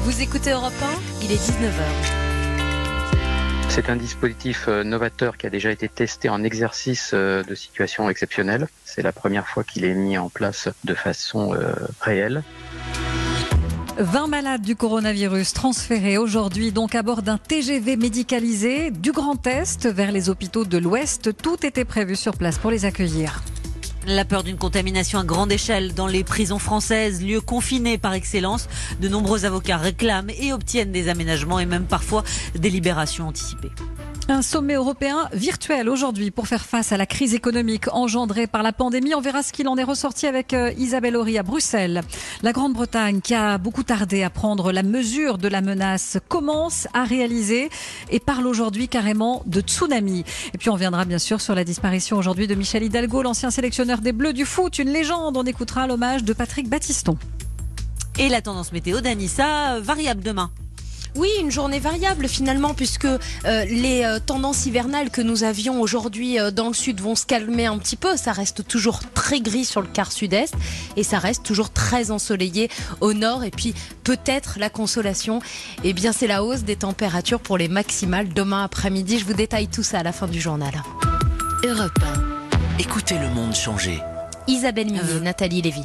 Vous écoutez Europe 1, il est 19h. C'est un dispositif novateur qui a déjà été testé en exercice de situation exceptionnelle. C'est la première fois qu'il est mis en place de façon réelle. 20 malades du coronavirus transférés aujourd'hui donc à bord d'un TGV médicalisé du Grand Est vers les hôpitaux de l'Ouest. Tout était prévu sur place pour les accueillir. La peur d'une contamination à grande échelle dans les prisons françaises, lieux confinés par excellence. De nombreux avocats réclament et obtiennent des aménagements et même parfois des libérations anticipées. Un sommet européen virtuel aujourd'hui pour faire face à la crise économique engendrée par la pandémie. On verra ce qu'il en est ressorti avec Isabelle Horry à Bruxelles. La Grande-Bretagne, qui a beaucoup tardé à prendre la mesure de la menace, commence à réaliser et parle aujourd'hui carrément de tsunami. Et puis on viendra bien sûr sur la disparition aujourd'hui de Michel Hidalgo, l'ancien sélectionneur des Bleus du foot, une légende. On écoutera l'hommage de Patrick Battiston. Et la tendance météo d'Anissa, variable demain. Oui, une journée variable finalement, puisque les tendances hivernales que nous avions aujourd'hui dans le sud vont se calmer un petit peu. Ça reste toujours très gris sur le quart sud-est et ça reste toujours très ensoleillé au nord. Et puis peut-être la consolation, eh bien c'est la hausse des températures pour les maximales demain après-midi. Je vous détaille tout ça à la fin du journal. Europe 1. Écoutez le monde changer. Isabelle Millet, Nathalie Lévy.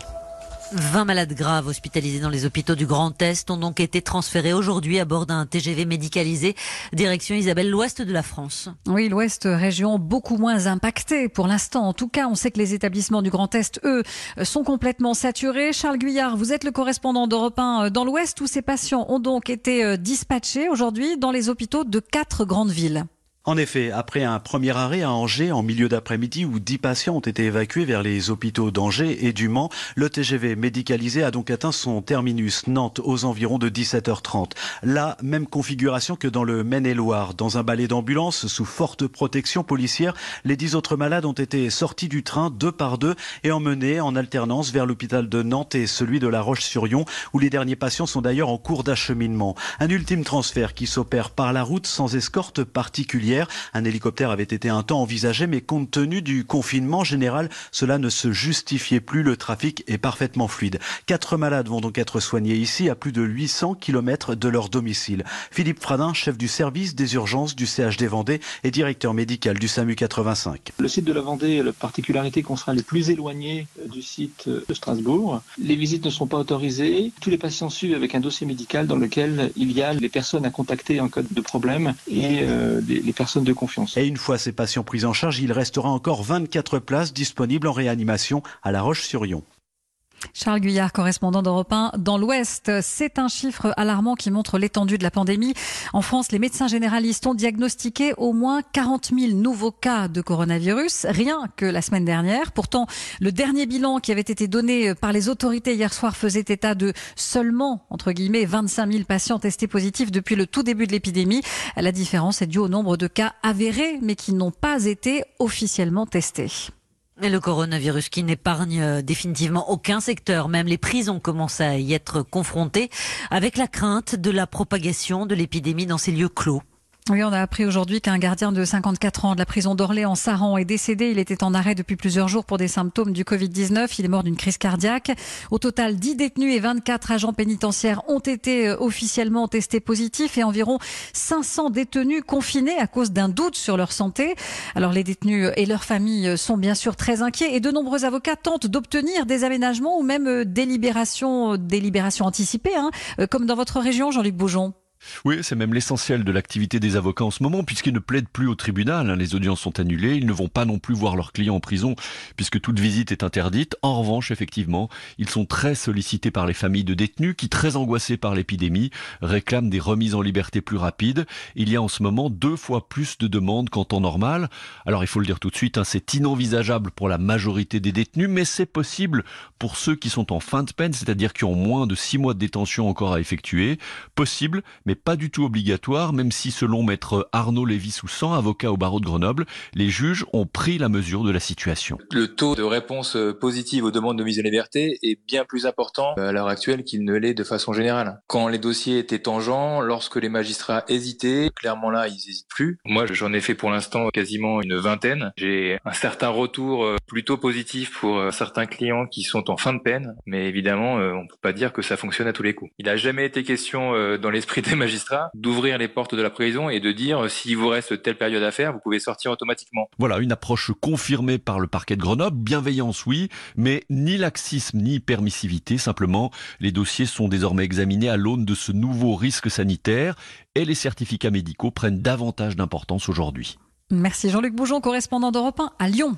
20 malades graves hospitalisés dans les hôpitaux du Grand Est ont donc été transférés aujourd'hui à bord d'un TGV médicalisé. Direction Isabelle, l'ouest de la France. Oui, l'ouest, région beaucoup moins impactée pour l'instant. En tout cas, on sait que les établissements du Grand Est, eux, sont complètement saturés. Charles Guyard, vous êtes le correspondant d'Europe 1 dans l'ouest où ces patients ont donc été dispatchés aujourd'hui dans les hôpitaux de 4 grandes villes. En effet, après un premier arrêt à Angers en milieu d'après-midi où 10 patients ont été évacués vers les hôpitaux d'Angers et du Mans, le TGV médicalisé a donc atteint son terminus Nantes aux environs de 17h30. La même configuration que dans le Maine-et-Loire. Dans un balai d'ambulance sous forte protection policière, les 10 autres malades ont été sortis du train 2 par 2 et emmenés en alternance vers l'hôpital de Nantes et celui de La Roche-sur-Yon où les derniers patients sont d'ailleurs en cours d'acheminement. Un ultime transfert qui s'opère par la route sans escorte particulière. Un hélicoptère avait été un temps envisagé, mais compte tenu du confinement général, cela ne se justifiait plus. Le trafic est parfaitement fluide. 4 malades vont donc être soignés ici, à plus de 800 km de leur domicile. Philippe Fradin, chef du service des urgences du CHD Vendée et directeur médical du SAMU 85. Le site de la Vendée a la particularité qu'on sera les plus éloignés du site de Strasbourg. Les visites ne sont pas autorisées. Tous les patients suivent avec un dossier médical dans lequel il y a les personnes à contacter en cas de problème et les personnes de confiance. Et une fois ces patients pris en charge, il restera encore 24 places disponibles en réanimation à La Roche-sur-Yon. Charles Guyard, correspondant d'Europe 1 dans l'Ouest. C'est un chiffre alarmant qui montre l'étendue de la pandémie. En France, les médecins généralistes ont diagnostiqué au moins 40 000 nouveaux cas de coronavirus, rien que la semaine dernière. Pourtant, le dernier bilan qui avait été donné par les autorités hier soir faisait état de seulement, entre guillemets, 25 000 patients testés positifs depuis le tout début de l'épidémie. La différence est due au nombre de cas avérés, mais qui n'ont pas été officiellement testés. Et le coronavirus qui n'épargne définitivement aucun secteur, même les prisons commencent à y être confrontées avec la crainte de la propagation de l'épidémie dans ces lieux clos. Oui, on a appris aujourd'hui qu'un gardien de 54 ans de la prison d'Orléans-Saran est décédé. Il était en arrêt depuis plusieurs jours pour des symptômes du Covid-19. Il est mort d'une crise cardiaque. Au total, 10 détenus et 24 agents pénitentiaires ont été officiellement testés positifs et environ 500 détenus confinés à cause d'un doute sur leur santé. Alors les détenus et leurs familles sont bien sûr très inquiets et de nombreux avocats tentent d'obtenir des aménagements ou même des libérations anticipées, comme dans votre région, Jean-Luc Boujon. Oui, c'est même l'essentiel de l'activité des avocats en ce moment, puisqu'ils ne plaident plus au tribunal. Les audiences sont annulées, ils ne vont pas non plus voir leurs clients en prison, puisque toute visite est interdite. En revanche, effectivement, ils sont très sollicités par les familles de détenus qui, très angoissées par l'épidémie, réclament des remises en liberté plus rapides. Il y a en ce moment 2 fois plus de demandes qu'en temps normal. Alors, il faut le dire tout de suite, c'est inenvisageable pour la majorité des détenus, mais c'est possible pour ceux qui sont en fin de peine, c'est-à-dire qui ont moins de 6 mois de détention encore à effectuer. Possible, mais mais pas du tout obligatoire, même si selon maître Arnaud Lévy-Soussan, avocat au barreau de Grenoble, les juges ont pris la mesure de la situation. Le taux de réponse positive aux demandes de mise en liberté est bien plus important à l'heure actuelle qu'il ne l'est de façon générale. Quand les dossiers étaient tangents, lorsque les magistrats hésitaient, clairement là, ils n'hésitent plus. Moi, j'en ai fait pour l'instant quasiment une vingtaine. J'ai un certain retour plutôt positif pour certains clients qui sont en fin de peine, mais évidemment, on peut pas dire que ça fonctionne à tous les coups. Il n'a jamais été question dans l'esprit des magistrats d'ouvrir les portes de la prison et de dire s'il vous reste telle période à faire, vous pouvez sortir automatiquement. Voilà, une approche confirmée par le parquet de Grenoble. Bienveillance, oui, mais ni laxisme ni permissivité. Simplement, les dossiers sont désormais examinés à l'aune de ce nouveau risque sanitaire et les certificats médicaux prennent davantage d'importance aujourd'hui. Merci Jean-Luc Boujon, correspondant d'Europe 1 à Lyon.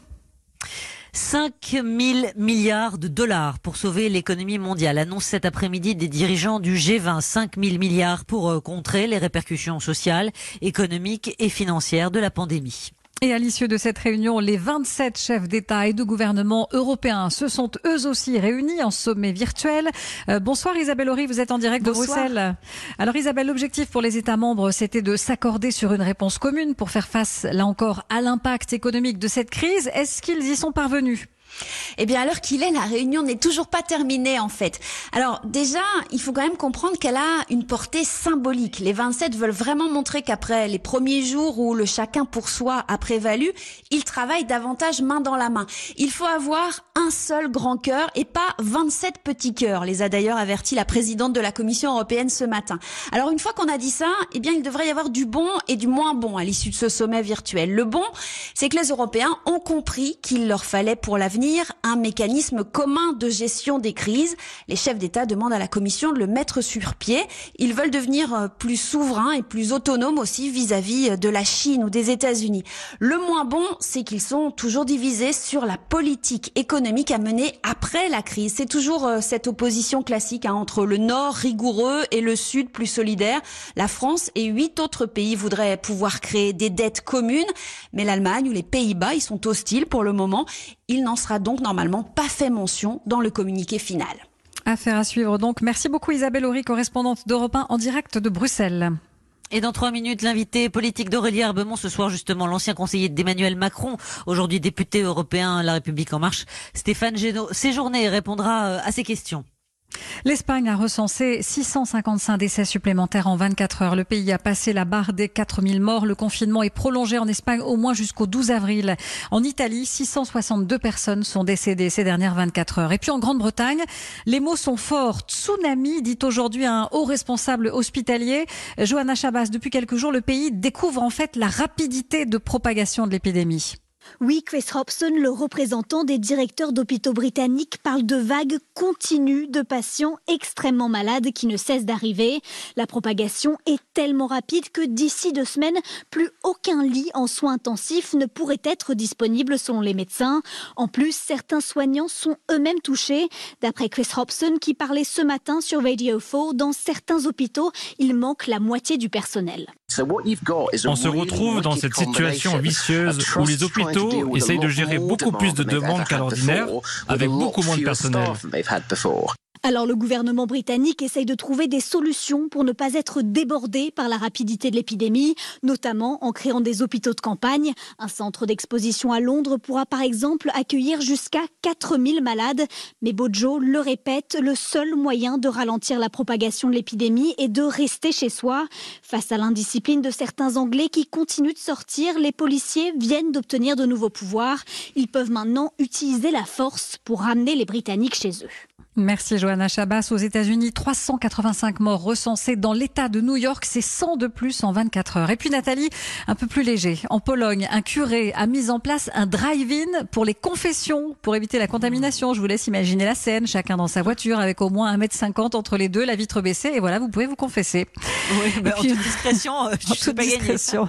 5 000 milliards de dollars pour sauver l'économie mondiale. Annonce cet après-midi des dirigeants du G20. 5 000 milliards pour contrer les répercussions sociales, économiques et financières de la pandémie. Et à l'issue de cette réunion, les 27 chefs d'État et de gouvernement européens se sont eux aussi réunis en sommet virtuel. Bonsoir Isabelle Horry, vous êtes en direct de Bruxelles. Alors Isabelle, l'objectif pour les États membres, c'était de s'accorder sur une réponse commune pour faire face, là encore, à l'impact économique de cette crise. Est-ce qu'ils y sont parvenus ? Eh bien, à l'heure qu'il est, la réunion n'est toujours pas terminée, en fait. Alors, déjà, il faut quand même comprendre qu'elle a une portée symbolique. Les 27 veulent vraiment montrer qu'après les premiers jours où le chacun pour soi a prévalu, ils travaillent davantage main dans la main. Il faut avoir un seul grand cœur et pas 27 petits cœurs, les a d'ailleurs avertis la présidente de la Commission européenne ce matin. Alors, une fois qu'on a dit ça, eh bien, il devrait y avoir du bon et du moins bon à l'issue de ce sommet virtuel. Le bon, c'est que les Européens ont compris qu'il leur fallait pour l'avenir un mécanisme commun de gestion des crises. Les chefs d'État demandent à la Commission de le mettre sur pied. Ils veulent devenir plus souverains et plus autonomes aussi vis-à-vis de la Chine ou des États-Unis. Le moins bon, c'est qu'ils sont toujours divisés sur la politique économique à mener après la crise. C'est toujours cette opposition classique entre le Nord rigoureux et le Sud plus solidaire. La France et 8 autres pays voudraient pouvoir créer des dettes communes, mais l'Allemagne ou les Pays-Bas, ils sont hostiles pour le moment. Il n'en sera donc normalement pas fait mention dans le communiqué final. Affaire à suivre donc. Merci beaucoup Isabelle Horry, correspondante d'Europe 1 en direct de Bruxelles. Et dans 3 minutes, l'invité politique d'Aurélie Herbemont, ce soir justement l'ancien conseiller d'Emmanuel Macron, aujourd'hui député européen La République En Marche, Stéphane Séjourné répondra à ces questions. L'Espagne a recensé 655 décès supplémentaires en 24 heures. Le pays a passé la barre des 4000 morts. Le confinement est prolongé en Espagne au moins jusqu'au 12 avril. En Italie, 662 personnes sont décédées ces dernières 24 heures. Et puis en Grande-Bretagne, les mots sont forts. Tsunami, dit aujourd'hui un haut responsable hospitalier. Johanna Chabas, depuis quelques jours, le pays découvre en fait la rapidité de propagation de l'épidémie. Oui, Chris Robson, le représentant des directeurs d'hôpitaux britanniques, parle de vagues continues de patients extrêmement malades qui ne cessent d'arriver. La propagation est tellement rapide que d'ici 2 semaines, plus aucun lit en soins intensifs ne pourrait être disponible selon les médecins. En plus, certains soignants sont eux-mêmes touchés. D'après Chris Robson, qui parlait ce matin sur Radio 4, dans certains hôpitaux, il manque la moitié du personnel. On se retrouve dans cette situation vicieuse où les hôpitaux essayent de gérer beaucoup plus de demandes qu'à l'ordinaire avec beaucoup moins de personnel. Alors le gouvernement britannique essaye de trouver des solutions pour ne pas être débordé par la rapidité de l'épidémie, notamment en créant des hôpitaux de campagne. Un centre d'exposition à Londres pourra par exemple accueillir jusqu'à 4000 malades. Mais Bojo le répète, le seul moyen de ralentir la propagation de l'épidémie est de rester chez soi. Face à l'indiscipline de certains Anglais qui continuent de sortir, les policiers viennent d'obtenir de nouveaux pouvoirs. Ils peuvent maintenant utiliser la force pour ramener les Britanniques chez eux. Merci Johanna Chabas. Aux États-Unis, 385 morts recensés dans l'État de New York. C'est 100 de plus en 24 heures. Et puis Nathalie, un peu plus léger. En Pologne, un curé a mis en place un drive-in pour les confessions, pour éviter la contamination. Je vous laisse imaginer la scène. Chacun dans sa voiture avec au moins 1,50 m entre les deux, la vitre baissée. Et voilà, vous pouvez vous confesser. Oui, bah, puis, en toute discrétion, je ne sais pas gagner.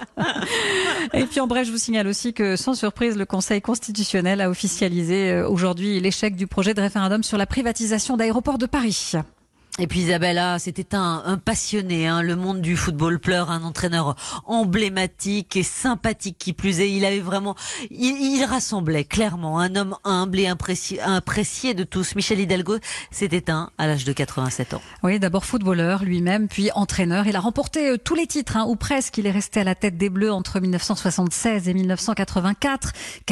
Et puis en bref, je vous signale aussi que sans surprise, le Conseil constitutionnel a officialisé aujourd'hui l'échec du projet de référendum sur la privatisation d'aéroports de Paris. Et puis Isabella, c'était un passionné, le monde du football pleure, un entraîneur emblématique et sympathique qui plus est. Il avait vraiment, il rassemblait clairement un homme humble et apprécié de tous. Michel Hidalgo s'est éteint à l'âge de 87 ans. Oui, d'abord footballeur lui-même, puis entraîneur. Il a remporté tous les titres, ou presque. Il est resté à la tête des Bleus entre 1976 et 1984.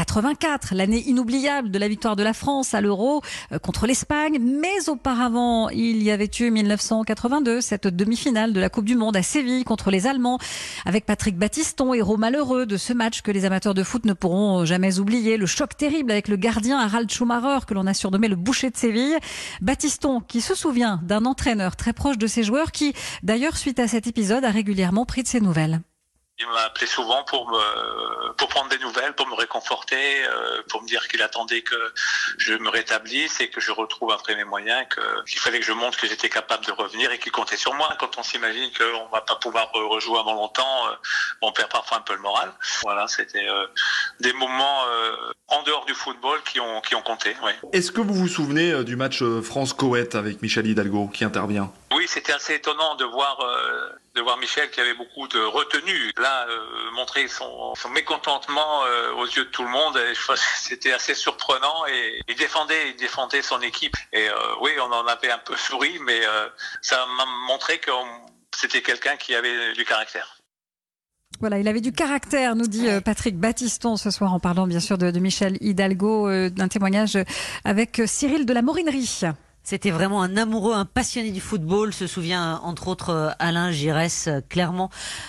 84, l'année inoubliable de la victoire de la France à l'Euro contre l'Espagne. Mais auparavant, il y avait 1982, cette demi-finale de la Coupe du Monde à Séville contre les Allemands, avec Patrick Battiston, héros malheureux de ce match que les amateurs de foot ne pourront jamais oublier. Le choc terrible avec le gardien Harald Schumacher, que l'on a surnommé le boucher de Séville. Battiston, qui se souvient d'un entraîneur très proche de ses joueurs, qui, d'ailleurs, suite à cet épisode, a régulièrement pris de ses nouvelles. Il m'a appelé souvent pour prendre des nouvelles, pour me réconforter, pour me dire qu'il attendait que je me rétablisse et que je retrouve après mes moyens, qu'il fallait que je montre que j'étais capable de revenir et qu'il comptait sur moi. Quand on s'imagine qu'on va pas pouvoir rejouer avant longtemps, on perd parfois un peu le moral. Voilà, c'était des moments en dehors du football qui ont compté. Oui. Est-ce que vous vous souvenez du match France-Koweït avec Michel Hidalgo qui intervient ? Oui, c'était assez étonnant de voir Michel qui avait beaucoup de retenue. Là, montrer son mécontentement aux yeux de tout le monde, et je pense que c'était assez surprenant. Et il défendait son équipe. Et oui, on en avait un peu souri, mais ça m'a montré que c'était quelqu'un qui avait du caractère. Voilà, il avait du caractère, nous dit Patrick Battiston ce soir, en parlant bien sûr de Michel Hidalgo, d'un témoignage avec Cyril de la Morinerie. C'était vraiment un amoureux, un passionné du football, se souvient entre autres Alain Giresse, clairement.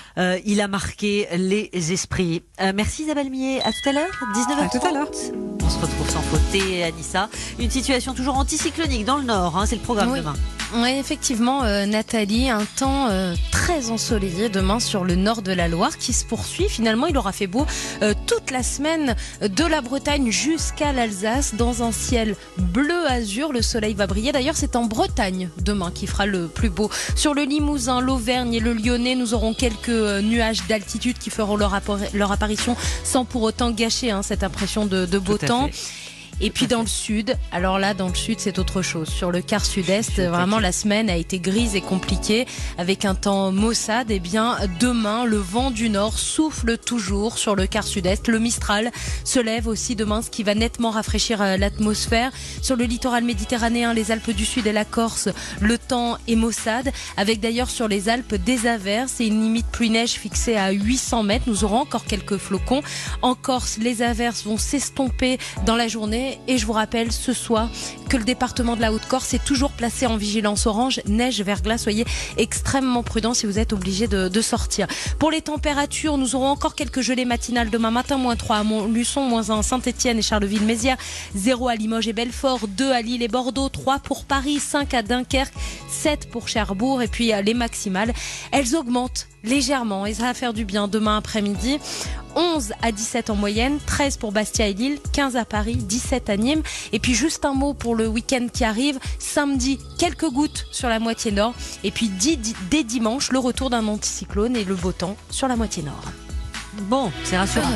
Il a marqué les esprits. Merci Isabelle Millet, à tout à l'heure, 19h30. À tout à l'heure. On se retrouve sans faute, Anissa. Une situation toujours anticyclonique dans le nord, c'est le programme demain. Oui, effectivement, Nathalie, un temps très ensoleillé demain sur le nord de la Loire qui se poursuit. Finalement, il aura fait beau toute la semaine de la Bretagne jusqu'à l'Alsace dans un ciel bleu-azur. Le soleil va briller. D'ailleurs, c'est en Bretagne demain qui fera le plus beau. Sur le Limousin, l'Auvergne et le Lyonnais, nous aurons quelques nuages d'altitude qui feront leur apparition sans pour autant gâcher cette impression de beau temps. Et puis dans le sud, alors là dans le sud c'est autre chose. Sur le quart sud-est, vraiment la semaine a été grise et compliquée avec un temps maussade. Et bien demain, le vent du nord souffle toujours sur le quart sud-est. Le Mistral se lève aussi demain, ce qui va nettement rafraîchir l'atmosphère. Sur le littoral méditerranéen, les Alpes du Sud et la Corse, le temps est maussade, avec d'ailleurs sur les Alpes des averses et une limite pluie-neige fixée à 800 mètres. Nous aurons encore quelques flocons. En Corse, les averses vont s'estomper dans la journée. Et je vous rappelle ce soir que le département de la Haute-Corse est toujours placé en vigilance orange, neige, verglas. Soyez extrêmement prudents si vous êtes obligés de sortir. Pour les températures, nous aurons encore quelques gelées matinales demain matin, -3 à Montluçon, -1 à Saint-Étienne et Charleville-Mézières, 0 à Limoges et Belfort, 2 à Lille et Bordeaux, 3 pour Paris, 5 à Dunkerque, 7 pour Cherbourg. Et puis les maximales, elles augmentent légèrement et ça va faire du bien demain après-midi. 11 à 17 en moyenne, 13 pour Bastia et Lille, 15 à Paris, 17 à Nîmes. Et puis juste un mot pour le week-end qui arrive. Samedi, quelques gouttes sur la moitié nord. Et puis dès dimanche, le retour d'un anticyclone et le beau temps sur la moitié nord. Bon, c'est rassurant.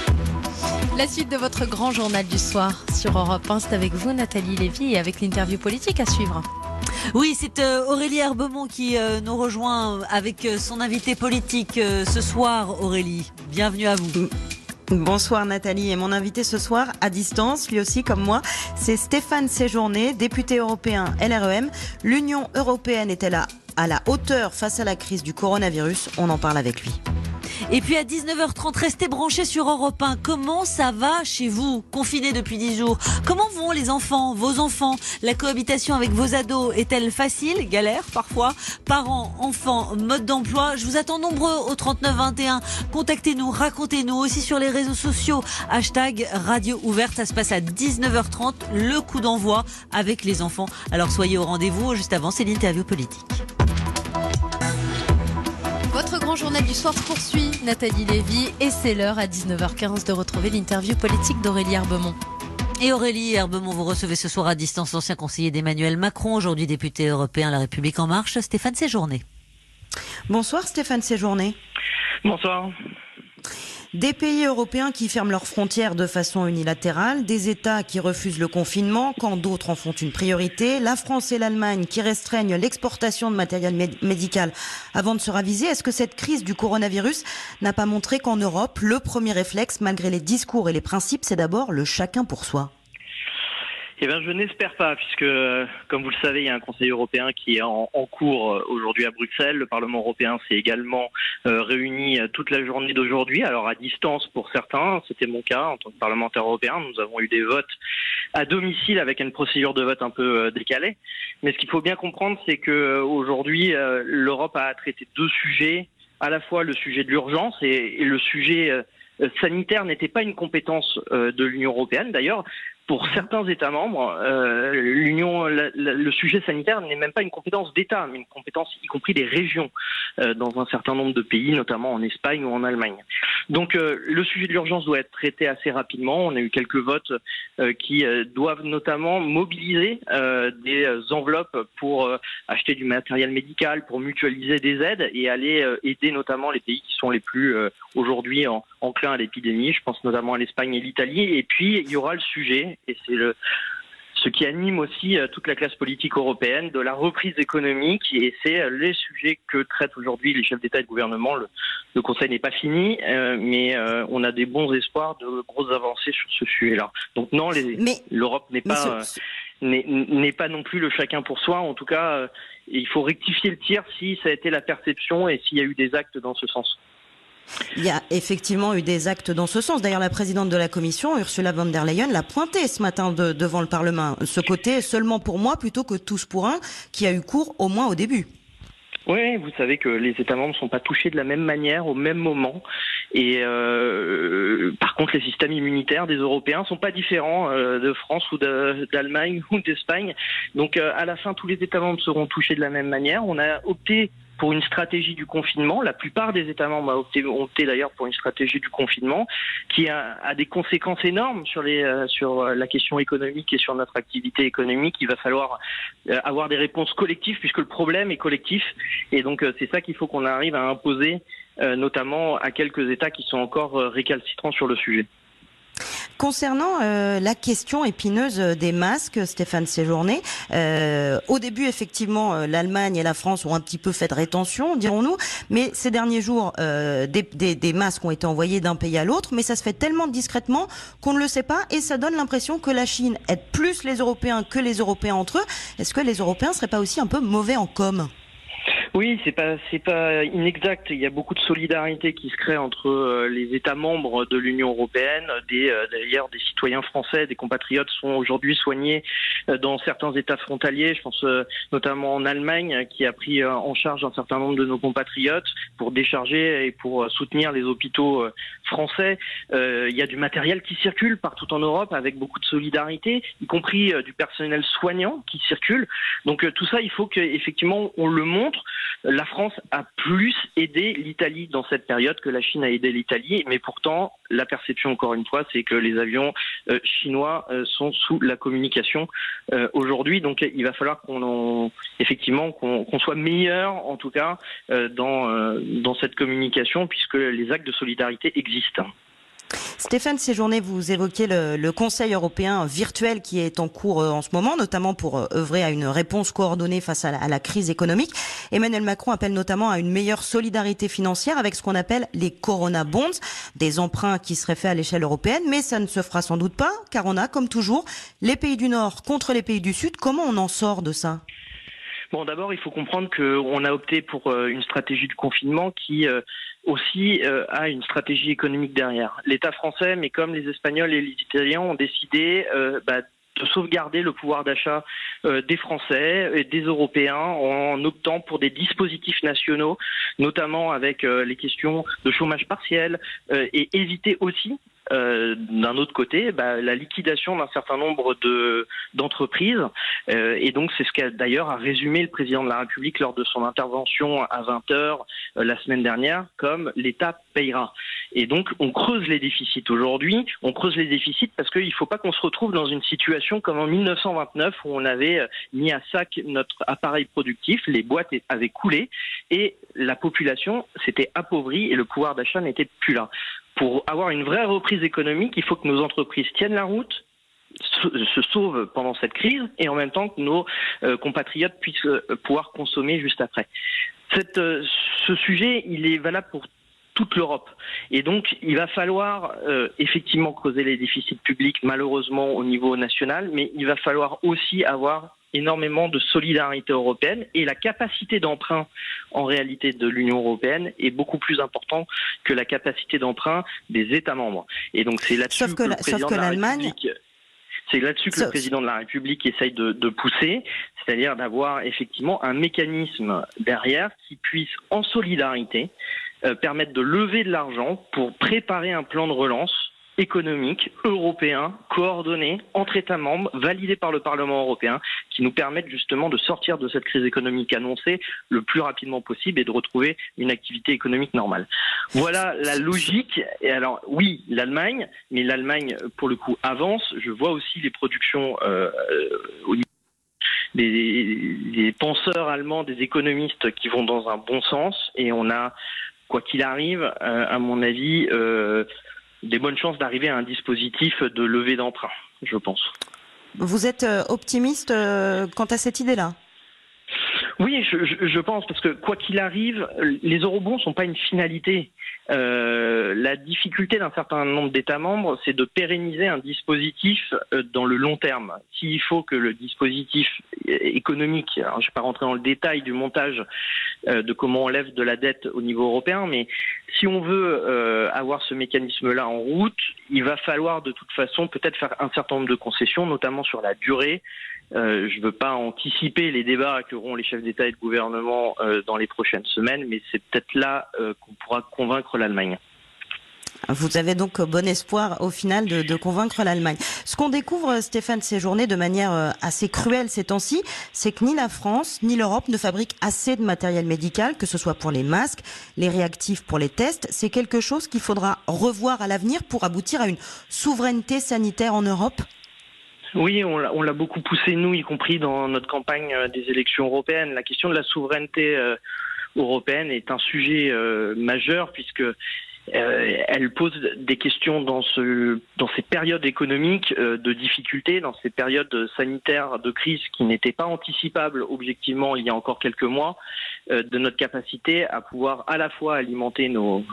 La suite de votre grand journal du soir sur Europe 1, c'est avec vous Nathalie Lévy et avec l'interview politique à suivre. Oui, c'est Aurélie Herbemont qui nous rejoint avec son invité politique ce soir. Aurélie, bienvenue à vous. Bonsoir Nathalie, et mon invité ce soir à distance, lui aussi comme moi, c'est Stéphane Séjourné, député européen LREM. L'Union européenne est-elle à la hauteur face à la crise du coronavirus? On en parle avec lui. Et puis à 19h30, restez branchés sur Europe 1. Comment ça va chez vous, confinés depuis 10 jours? Comment vont les enfants, vos enfants? La cohabitation avec vos ados est-elle facile? Galère parfois? Parents, enfants, mode d'emploi? Je vous attends nombreux au 3921. Contactez-nous, racontez-nous aussi sur les réseaux sociaux. Hashtag Radio Ouverte, ça se passe à 19h30, le coup d'envoi avec les enfants. Alors soyez au rendez-vous, juste avant c'est l'interview politique. Votre grand journal du soir se poursuit, Nathalie Lévy, et c'est l'heure à 19h15 de retrouver l'interview politique d'Aurélie Herbemont. Et Aurélie Herbemont, vous recevez ce soir à distance l'ancien conseiller d'Emmanuel Macron, aujourd'hui député européen La République En Marche, Stéphane Séjourné. Bonsoir Stéphane Séjourné. Bonsoir. Des pays européens qui ferment leurs frontières de façon unilatérale, des États qui refusent le confinement quand d'autres en font une priorité, la France et l'Allemagne qui restreignent l'exportation de matériel médical avant de se raviser. Est-ce que cette crise du coronavirus n'a pas montré qu'en Europe, le premier réflexe, malgré les discours et les principes, c'est d'abord le chacun pour soi ? Eh bien, je n'espère pas, puisque, comme vous le savez, il y a un Conseil européen qui est en cours aujourd'hui à Bruxelles. Le Parlement européen s'est également réuni toute la journée d'aujourd'hui, alors à distance pour certains. C'était mon cas en tant que parlementaire européen. Nous avons eu des votes à domicile avec une procédure de vote un peu décalée. Mais ce qu'il faut bien comprendre, c'est qu'aujourd'hui, l'Europe a traité deux sujets, à la fois le sujet de l'urgence et le sujet sanitaire n'était pas une compétence de l'Union européenne. D'ailleurs, pour certains États membres, le sujet sanitaire n'est même pas une compétence d'État, mais une compétence y compris des régions dans un certain nombre de pays, notamment en Espagne ou en Allemagne. Donc le sujet de l'urgence doit être traité assez rapidement. On a eu quelques votes qui doivent notamment mobiliser des enveloppes pour acheter du matériel médical, pour mutualiser des aides et aller aider notamment les pays qui sont les plus aujourd'hui enclins à l'épidémie. Je pense notamment à l'Espagne et l'Italie. Et puis il y aura le sujet, et c'est ce qui anime aussi toute la classe politique européenne, de la reprise économique, et c'est les sujets que traitent aujourd'hui les chefs d'État et de gouvernement. Le Conseil n'est pas fini, mais on a des bons espoirs de grosses avancées sur ce sujet-là. Donc non, l'Europe n'est pas non plus le chacun pour soi. En tout cas, il faut rectifier le tir si ça a été la perception et s'il y a eu des actes dans ce sens. Il y a effectivement eu des actes dans ce sens. D'ailleurs, la présidente de la Commission, Ursula von der Leyen, l'a pointé ce matin devant le Parlement. Ce côté seulement pour moi plutôt que tous pour un, qui a eu cours au moins au début. Oui, vous savez que les États membres ne sont pas touchés de la même manière au même moment. Et par contre, les systèmes immunitaires des Européens sont pas différents de France ou d'Allemagne ou d'Espagne. Donc à la fin, tous les États membres seront touchés de la même manière. On a opté pour une stratégie du confinement. La plupart des États membres ont opté d'ailleurs pour une stratégie du confinement qui a des conséquences énormes sur la question économique et sur notre activité économique. Il va falloir avoir des réponses collectives puisque le problème est collectif. Et donc c'est ça qu'il faut qu'on arrive à imposer, notamment à quelques États qui sont encore récalcitrants sur le sujet. Concernant la question épineuse des masques, Stéphane Séjourné, au début, effectivement, l'Allemagne et la France ont un petit peu fait de rétention, dirons-nous, mais ces derniers jours, des masques ont été envoyés d'un pays à l'autre, mais ça se fait tellement discrètement qu'on ne le sait pas, et ça donne l'impression que la Chine aide plus les Européens que les Européens entre eux. Est-ce que les Européens seraient pas aussi un peu mauvais en com ? Oui, c'est pas inexact. Il y a beaucoup de solidarité qui se crée entre les États membres de l'Union européenne. D'ailleurs, des citoyens français, des compatriotes sont aujourd'hui soignés dans certains États frontaliers. Je pense notamment en Allemagne, qui a pris en charge un certain nombre de nos compatriotes pour décharger et pour soutenir les hôpitaux français. Il y a du matériel qui circule partout en Europe avec beaucoup de solidarité, y compris du personnel soignant qui circule. Donc tout ça, il faut qu'effectivement on le montre. La France a plus aidé l'Italie dans cette période que la Chine a aidé l'Italie, mais pourtant, la perception, encore une fois, c'est que les avions chinois sont sous la communication aujourd'hui. Donc, il va falloir qu'on soit meilleur, en tout cas, dans cette communication, puisque les actes de solidarité existent. Stéphane Séjourné, vous évoquez le Conseil européen virtuel qui est en cours en ce moment, notamment pour œuvrer à une réponse coordonnée face à la crise économique. Emmanuel Macron appelle notamment à une meilleure solidarité financière avec ce qu'on appelle les Corona Bonds, des emprunts qui seraient faits à l'échelle européenne, mais ça ne se fera sans doute pas, car on a, comme toujours, les pays du Nord contre les pays du Sud. Comment on en sort de ça ? Bon, d'abord, il faut comprendre qu'on a opté pour une stratégie de confinement qui aussi a une stratégie économique derrière. L'État français, mais comme les Espagnols et les Italiens, ont décidé de sauvegarder le pouvoir d'achat des Français et des Européens en optant pour des dispositifs nationaux, notamment avec les questions de chômage partiel et éviter aussi d'un autre côté, la liquidation d'un certain nombre d'entreprises. Et donc, c'est ce qu'a d'ailleurs a résumé le président de la République lors de son intervention à 20h la semaine dernière, comme l'État payera. Et donc, on creuse les déficits aujourd'hui. On creuse les déficits parce qu'il ne faut pas qu'on se retrouve dans une situation comme en 1929 où on avait mis à sac notre appareil productif, les boîtes avaient coulé et la population s'était appauvrie et le pouvoir d'achat n'était plus là. pour avoir une vraie reprise économique, il faut que nos entreprises tiennent la route, se sauvent pendant cette crise, et en même temps que nos compatriotes puissent pouvoir consommer juste après. Ce sujet, il est valable pour toute l'Europe. Et donc, il va falloir effectivement creuser les déficits publics, malheureusement, au niveau national, mais il va falloir aussi avoir énormément de solidarité européenne, et la capacité d'emprunt en réalité de l'Union européenne est beaucoup plus importante que la capacité d'emprunt des États membres. Et donc c'est là-dessus que le président de la République, le président de la République essaye de pousser, c'est-à-dire d'avoir effectivement un mécanisme derrière qui puisse en solidarité permettre de lever de l'argent pour préparer un plan de relance économique, européen, coordonné entre États membres, validé par le Parlement européen, qui nous permettent justement de sortir de cette crise économique annoncée le plus rapidement possible et de retrouver une activité économique normale. Voilà la logique. Et alors oui, l'Allemagne, mais l'Allemagne pour le coup avance. Je vois aussi les productions au niveau des penseurs allemands, des économistes qui vont dans un bon sens, et on a, quoi qu'il arrive, à mon avis, des bonnes chances d'arriver à un dispositif de levée d'emprunt, je pense. Vous êtes optimiste quant à cette idée-là ? Oui, je pense, parce que quoi qu'il arrive, les eurobonds ne sont pas une finalité. La difficulté d'un certain nombre d'États membres, c'est de pérenniser un dispositif dans le long terme. S'il faut que le dispositif économique, alors je ne vais pas rentrer dans le détail du montage de comment on lève de la dette au niveau européen, mais si on veut avoir ce mécanisme-là en route, il va falloir de toute façon peut-être faire un certain nombre de concessions, notamment sur la durée. Je ne veux pas anticiper les débats qu'auront les chefs d'État et de gouvernement dans les prochaines semaines, mais c'est peut-être là qu'on pourra convaincre l'Allemagne. Vous avez donc bon espoir au final de convaincre l'Allemagne. Ce qu'on découvre, Stéphane Séjourné, de manière assez cruelle ces temps-ci, c'est que ni la France ni l'Europe ne fabriquent assez de matériel médical, que ce soit pour les masques, les réactifs pour les tests. C'est quelque chose qu'il faudra revoir à l'avenir pour aboutir à une souveraineté sanitaire en Europe ? Oui, on l'a beaucoup poussé, nous, y compris dans notre campagne des élections européennes. La question de la souveraineté européenne est un sujet majeur, puisque elle pose des questions dans ces périodes économiques de difficultés, dans ces périodes sanitaires de crise qui n'étaient pas anticipables objectivement il y a encore quelques mois, de notre capacité à pouvoir à la fois alimenter nos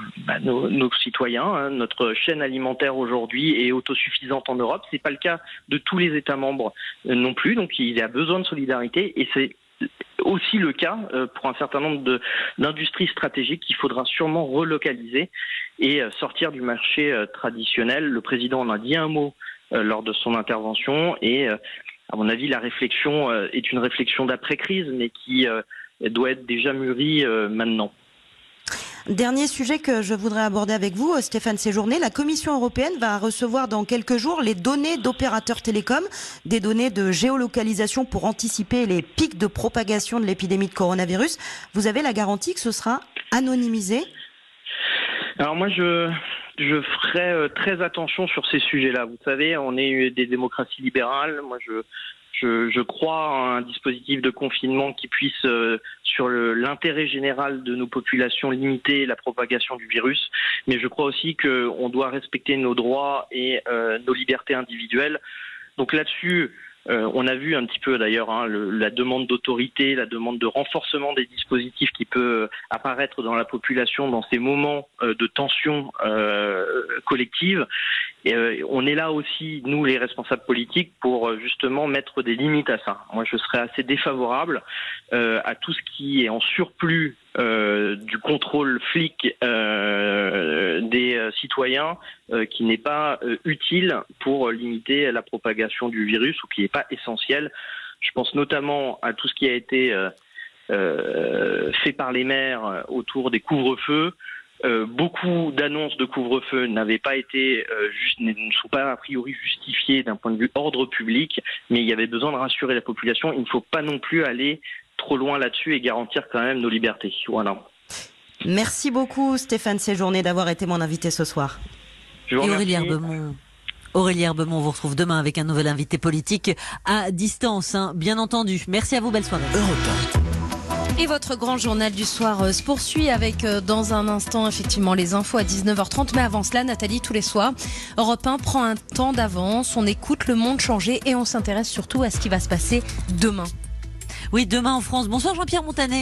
citoyens. Notre chaîne alimentaire aujourd'hui est autosuffisante en Europe. C'est pas le cas de tous les États membres non plus, donc il y a besoin de solidarité, et c'est aussi le cas pour un certain nombre d'industries stratégiques qu'il faudra sûrement relocaliser et sortir du marché traditionnel. Le président en a dit un mot lors de son intervention, et à mon avis la réflexion est une réflexion d'après-crise, mais qui doit être déjà mûrie maintenant. Dernier sujet que je voudrais aborder avec vous, Stéphane Séjourné. La Commission européenne va recevoir dans quelques jours les données d'opérateurs télécoms, des données de géolocalisation pour anticiper les pics de propagation de l'épidémie de coronavirus. Vous avez la garantie que ce sera anonymisé ? Alors moi, je ferai très attention sur ces sujets-là. Vous savez, on est des démocraties libérales. Moi, je crois à un dispositif de confinement qui puisse, sur l'intérêt général de nos populations, limiter la propagation du virus. Mais je crois aussi qu'on doit respecter nos droits et nos libertés individuelles. Donc là-dessus, on a vu un petit peu d'ailleurs la demande d'autorité, la demande de renforcement des dispositifs qui peut apparaître dans la population dans ces moments de tension collective. Et on est là aussi, nous les responsables politiques, pour justement mettre des limites à ça. Moi, je serais assez défavorable à tout ce qui est en surplus du contrôle flic des citoyens qui n'est pas utile pour limiter la propagation du virus, ou qui n'est pas essentiel. Je pense notamment à tout ce qui a été fait par les maires autour des couvre-feux. Beaucoup d'annonces de couvre-feu n'avaient pas été ne sont pas a priori justifiées d'un point de vue ordre public, mais il y avait besoin de rassurer la population. Il ne faut pas non plus aller trop loin là-dessus et garantir quand même nos libertés. Voilà. Merci beaucoup Stéphane Séjourné d'avoir été mon invité ce soir. Et Aurélie Herbemont, on vous retrouve demain avec un nouvel invité politique à distance, bien entendu. Merci à vous, belle soirée. Et votre grand journal du soir se poursuit avec dans un instant effectivement les infos à 19h30. Mais avant cela, Nathalie, tous les soirs, Europe 1 prend un temps d'avance, on écoute le monde changer et on s'intéresse surtout à ce qui va se passer demain. Oui, demain en France. Bonsoir Jean-Pierre Montanet.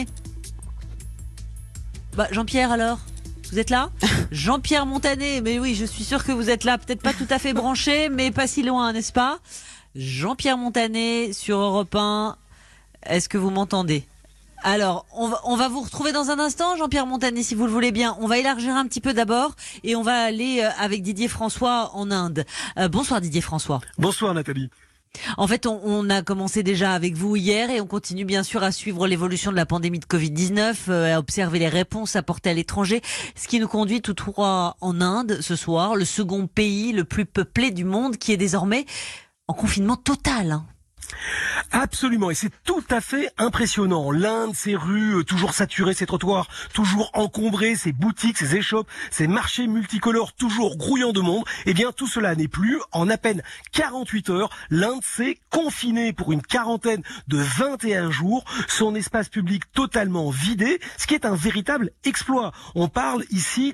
Jean-Pierre alors ? Vous êtes là ? Jean-Pierre Montanet, mais oui, je suis sûr que vous êtes là. Peut-être pas tout à fait branché, mais pas si loin, n'est-ce pas ? Jean-Pierre Montanet sur Europe 1. Est-ce que vous m'entendez ? Alors, on va vous retrouver dans un instant, Jean-Pierre Montanet, si vous le voulez bien. On va élargir un petit peu d'abord et on va aller avec Didier François en Inde. Bonsoir Didier François. Bonsoir Nathalie. En fait, on a commencé déjà avec vous hier et on continue bien sûr à suivre l'évolution de la pandémie de Covid-19, à observer les réponses apportées à l'étranger, ce qui nous conduit tout droit en Inde ce soir, le second pays le plus peuplé du monde qui est désormais en confinement total, hein. Absolument, et c'est tout à fait impressionnant. L'Inde, ses rues toujours saturées, ses trottoirs toujours encombrés, ses boutiques, ses échoppes, ses marchés multicolores toujours grouillants de monde, eh bien tout cela n'est plus. En à peine 48 heures, l'Inde s'est confinée pour une quarantaine de 21 jours, son espace public totalement vidé, ce qui est un véritable exploit. On parle ici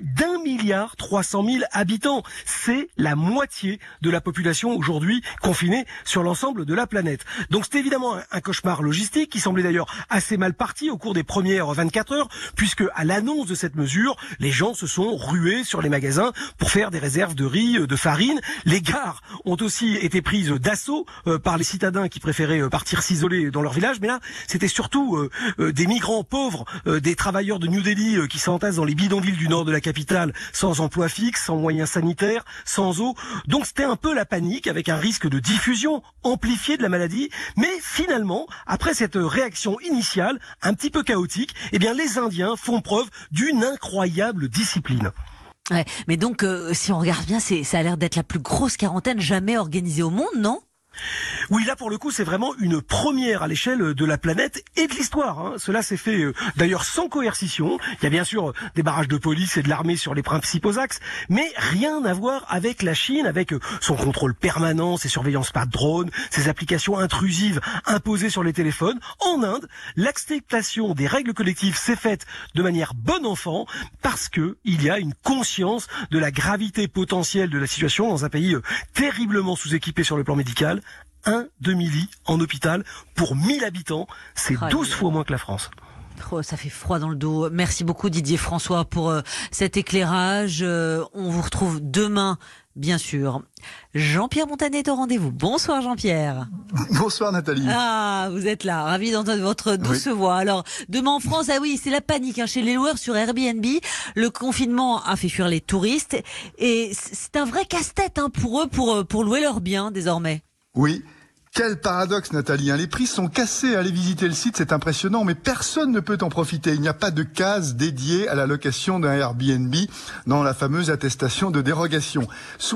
d'1,3 milliard habitants. C'est la moitié de la population aujourd'hui confinée sur l'ensemble de la planète. Donc c'est évidemment un cauchemar logistique qui semblait d'ailleurs assez mal parti au cours des premières 24 heures, puisque à l'annonce de cette mesure, les gens se sont rués sur les magasins pour faire des réserves de riz, de farine. Les gares ont aussi été prises d'assaut par les citadins qui préféraient partir s'isoler dans leur village, mais là c'était surtout des migrants pauvres, des travailleurs de New Delhi qui s'entassent dans les bidonvilles du nord de la capitale, sans emploi fixe, sans moyens sanitaires, sans eau. Donc c'était un peu la panique, avec un risque de diffusion amplifiée de la maladie. Mais finalement, après cette réaction initiale, un petit peu chaotique, eh bien les Indiens font preuve d'une incroyable discipline. Ouais, mais donc, si on regarde bien, ça a l'air d'être la plus grosse quarantaine jamais organisée au monde, non ? Oui, là pour le coup c'est vraiment une première à l'échelle de la planète et de l'histoire, hein. Cela s'est fait d'ailleurs sans coercition. Il y a bien sûr des barrages de police et de l'armée sur les principaux axes, mais rien à voir avec la Chine, avec son contrôle permanent, ses surveillances par drone, ses applications intrusives imposées sur les téléphones. En Inde, l'acceptation des règles collectives s'est faite de manière bon enfant parce que il y a une conscience de la gravité potentielle de la situation dans un pays terriblement sous-équipé sur le plan médical. Un demi-lit en hôpital pour 1000 habitants, c'est 12 fois moins que la France. Oh, ça fait froid dans le dos. Merci beaucoup Didier François pour cet éclairage. On vous retrouve demain, bien sûr. Jean-Pierre Montanet est au rendez-vous. Bonsoir Jean-Pierre. Bonsoir Nathalie. Ah, vous êtes là, ravi d'entendre votre douce voix. Alors, demain en France, ah oui, c'est la panique chez les loueurs sur Airbnb. Le confinement a fait fuir les touristes et c'est un vrai casse-tête pour eux pour louer leurs biens désormais. Oui. Quel paradoxe, Nathalie. Les prix sont cassés. Allez visiter le site, c'est impressionnant, mais personne ne peut en profiter. Il n'y a pas de case dédiée à la location d'un Airbnb dans la fameuse attestation de dérogation.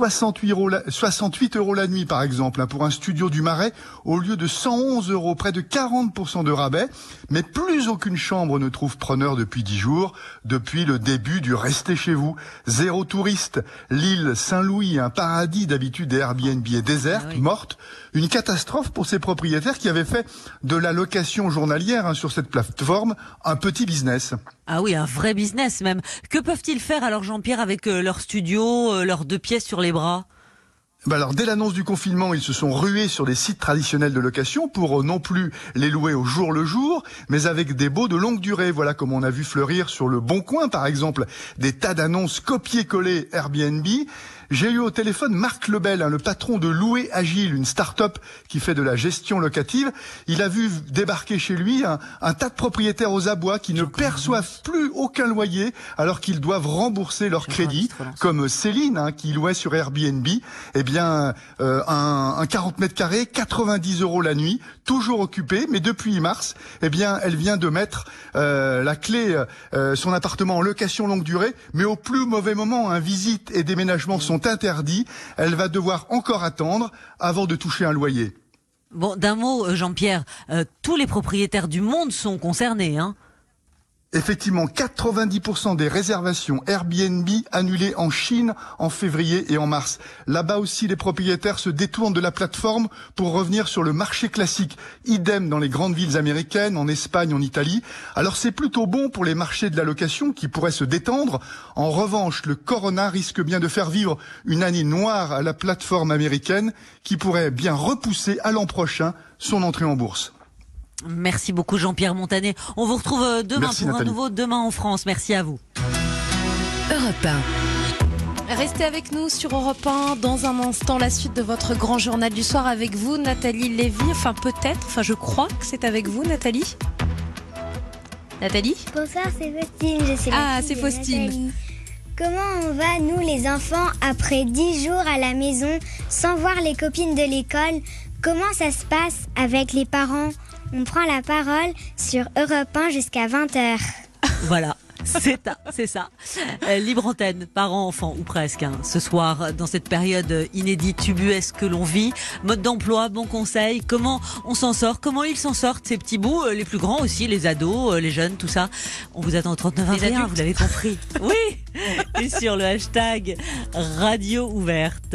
68 € la nuit, par exemple, pour un studio du Marais, au lieu de 111 €, près de 40% de rabais. Mais plus aucune chambre ne trouve preneur depuis 10 jours, depuis le début du restez chez vous. 0 touriste. L'île Saint-Louis, un paradis d'habitude des Airbnb est déserte, morte. Une catastrophe pour ces propriétaires qui avaient fait de la location journalière sur cette plateforme un petit business. Ah oui, un vrai business même. Que peuvent-ils faire alors Jean-Pierre avec leur studio, leurs 2 pièces sur les bras ? Alors, dès l'annonce du confinement, ils se sont rués sur les sites traditionnels de location pour non plus les louer au jour le jour, mais avec des baux de longue durée. Voilà comme on a vu fleurir sur le Bon Coin, par exemple, des tas d'annonces copier-coller Airbnb. J'ai eu au téléphone Marc Lebel, le patron de Louer Agile, une start-up qui fait de la gestion locative. Il a vu débarquer chez lui un tas de propriétaires aux abois qui ne perçoivent plus aucun loyer alors qu'ils doivent rembourser leur crédit, comme Céline qui louait sur Airbnb. Eh bien, un 40 mètres carrés, 90 € la nuit, toujours occupé, mais depuis mars, eh bien, elle vient de mettre la clé, son appartement en location longue durée, mais au plus mauvais moment, visites et déménagements sont interdits. Elle va devoir encore attendre avant de toucher un loyer. Bon, d'un mot, Jean-Pierre, tous les propriétaires du monde sont concernés, hein ? Effectivement, 90% des réservations Airbnb annulées en Chine en février et en mars. Là-bas aussi, les propriétaires se détournent de la plateforme pour revenir sur le marché classique. Idem dans les grandes villes américaines, en Espagne, en Italie. Alors c'est plutôt bon pour les marchés de la location qui pourraient se détendre. En revanche, le corona risque bien de faire vivre une année noire à la plateforme américaine qui pourrait bien repousser à l'an prochain son entrée en bourse. Merci beaucoup Jean-Pierre Montanet. On vous retrouve demain Merci, pour Nathalie. un nouveau Demain en France. Merci à vous. Europe 1. Restez avec nous sur Europe 1. Dans un instant, la suite de votre grand journal du soir avec vous, Nathalie Lévy. Enfin, peut-être. Enfin, je crois que c'est avec vous, Nathalie. Nathalie ? Bonsoir, c'est Faustine. Je suis Ah, la fille c'est de Faustine. Nathalie. Comment on va, nous, les enfants, après 10 jours à la maison, sans voir les copines de l'école? Comment ça se passe avec les parents? On prend la parole sur Europe 1 jusqu'à 20h. Voilà. C'est ça. Libre antenne, parents, enfants, ou presque, hein, ce soir, dans cette période inédite, ubuesque que l'on vit. Mode d'emploi, bons conseils, comment on s'en sort, comment ils s'en sortent, ces petits bouts, les plus grands aussi, les ados, les jeunes, tout ça. On vous attend au 3921, vous l'avez compris. Oui. Et sur le hashtag Radio Ouverte.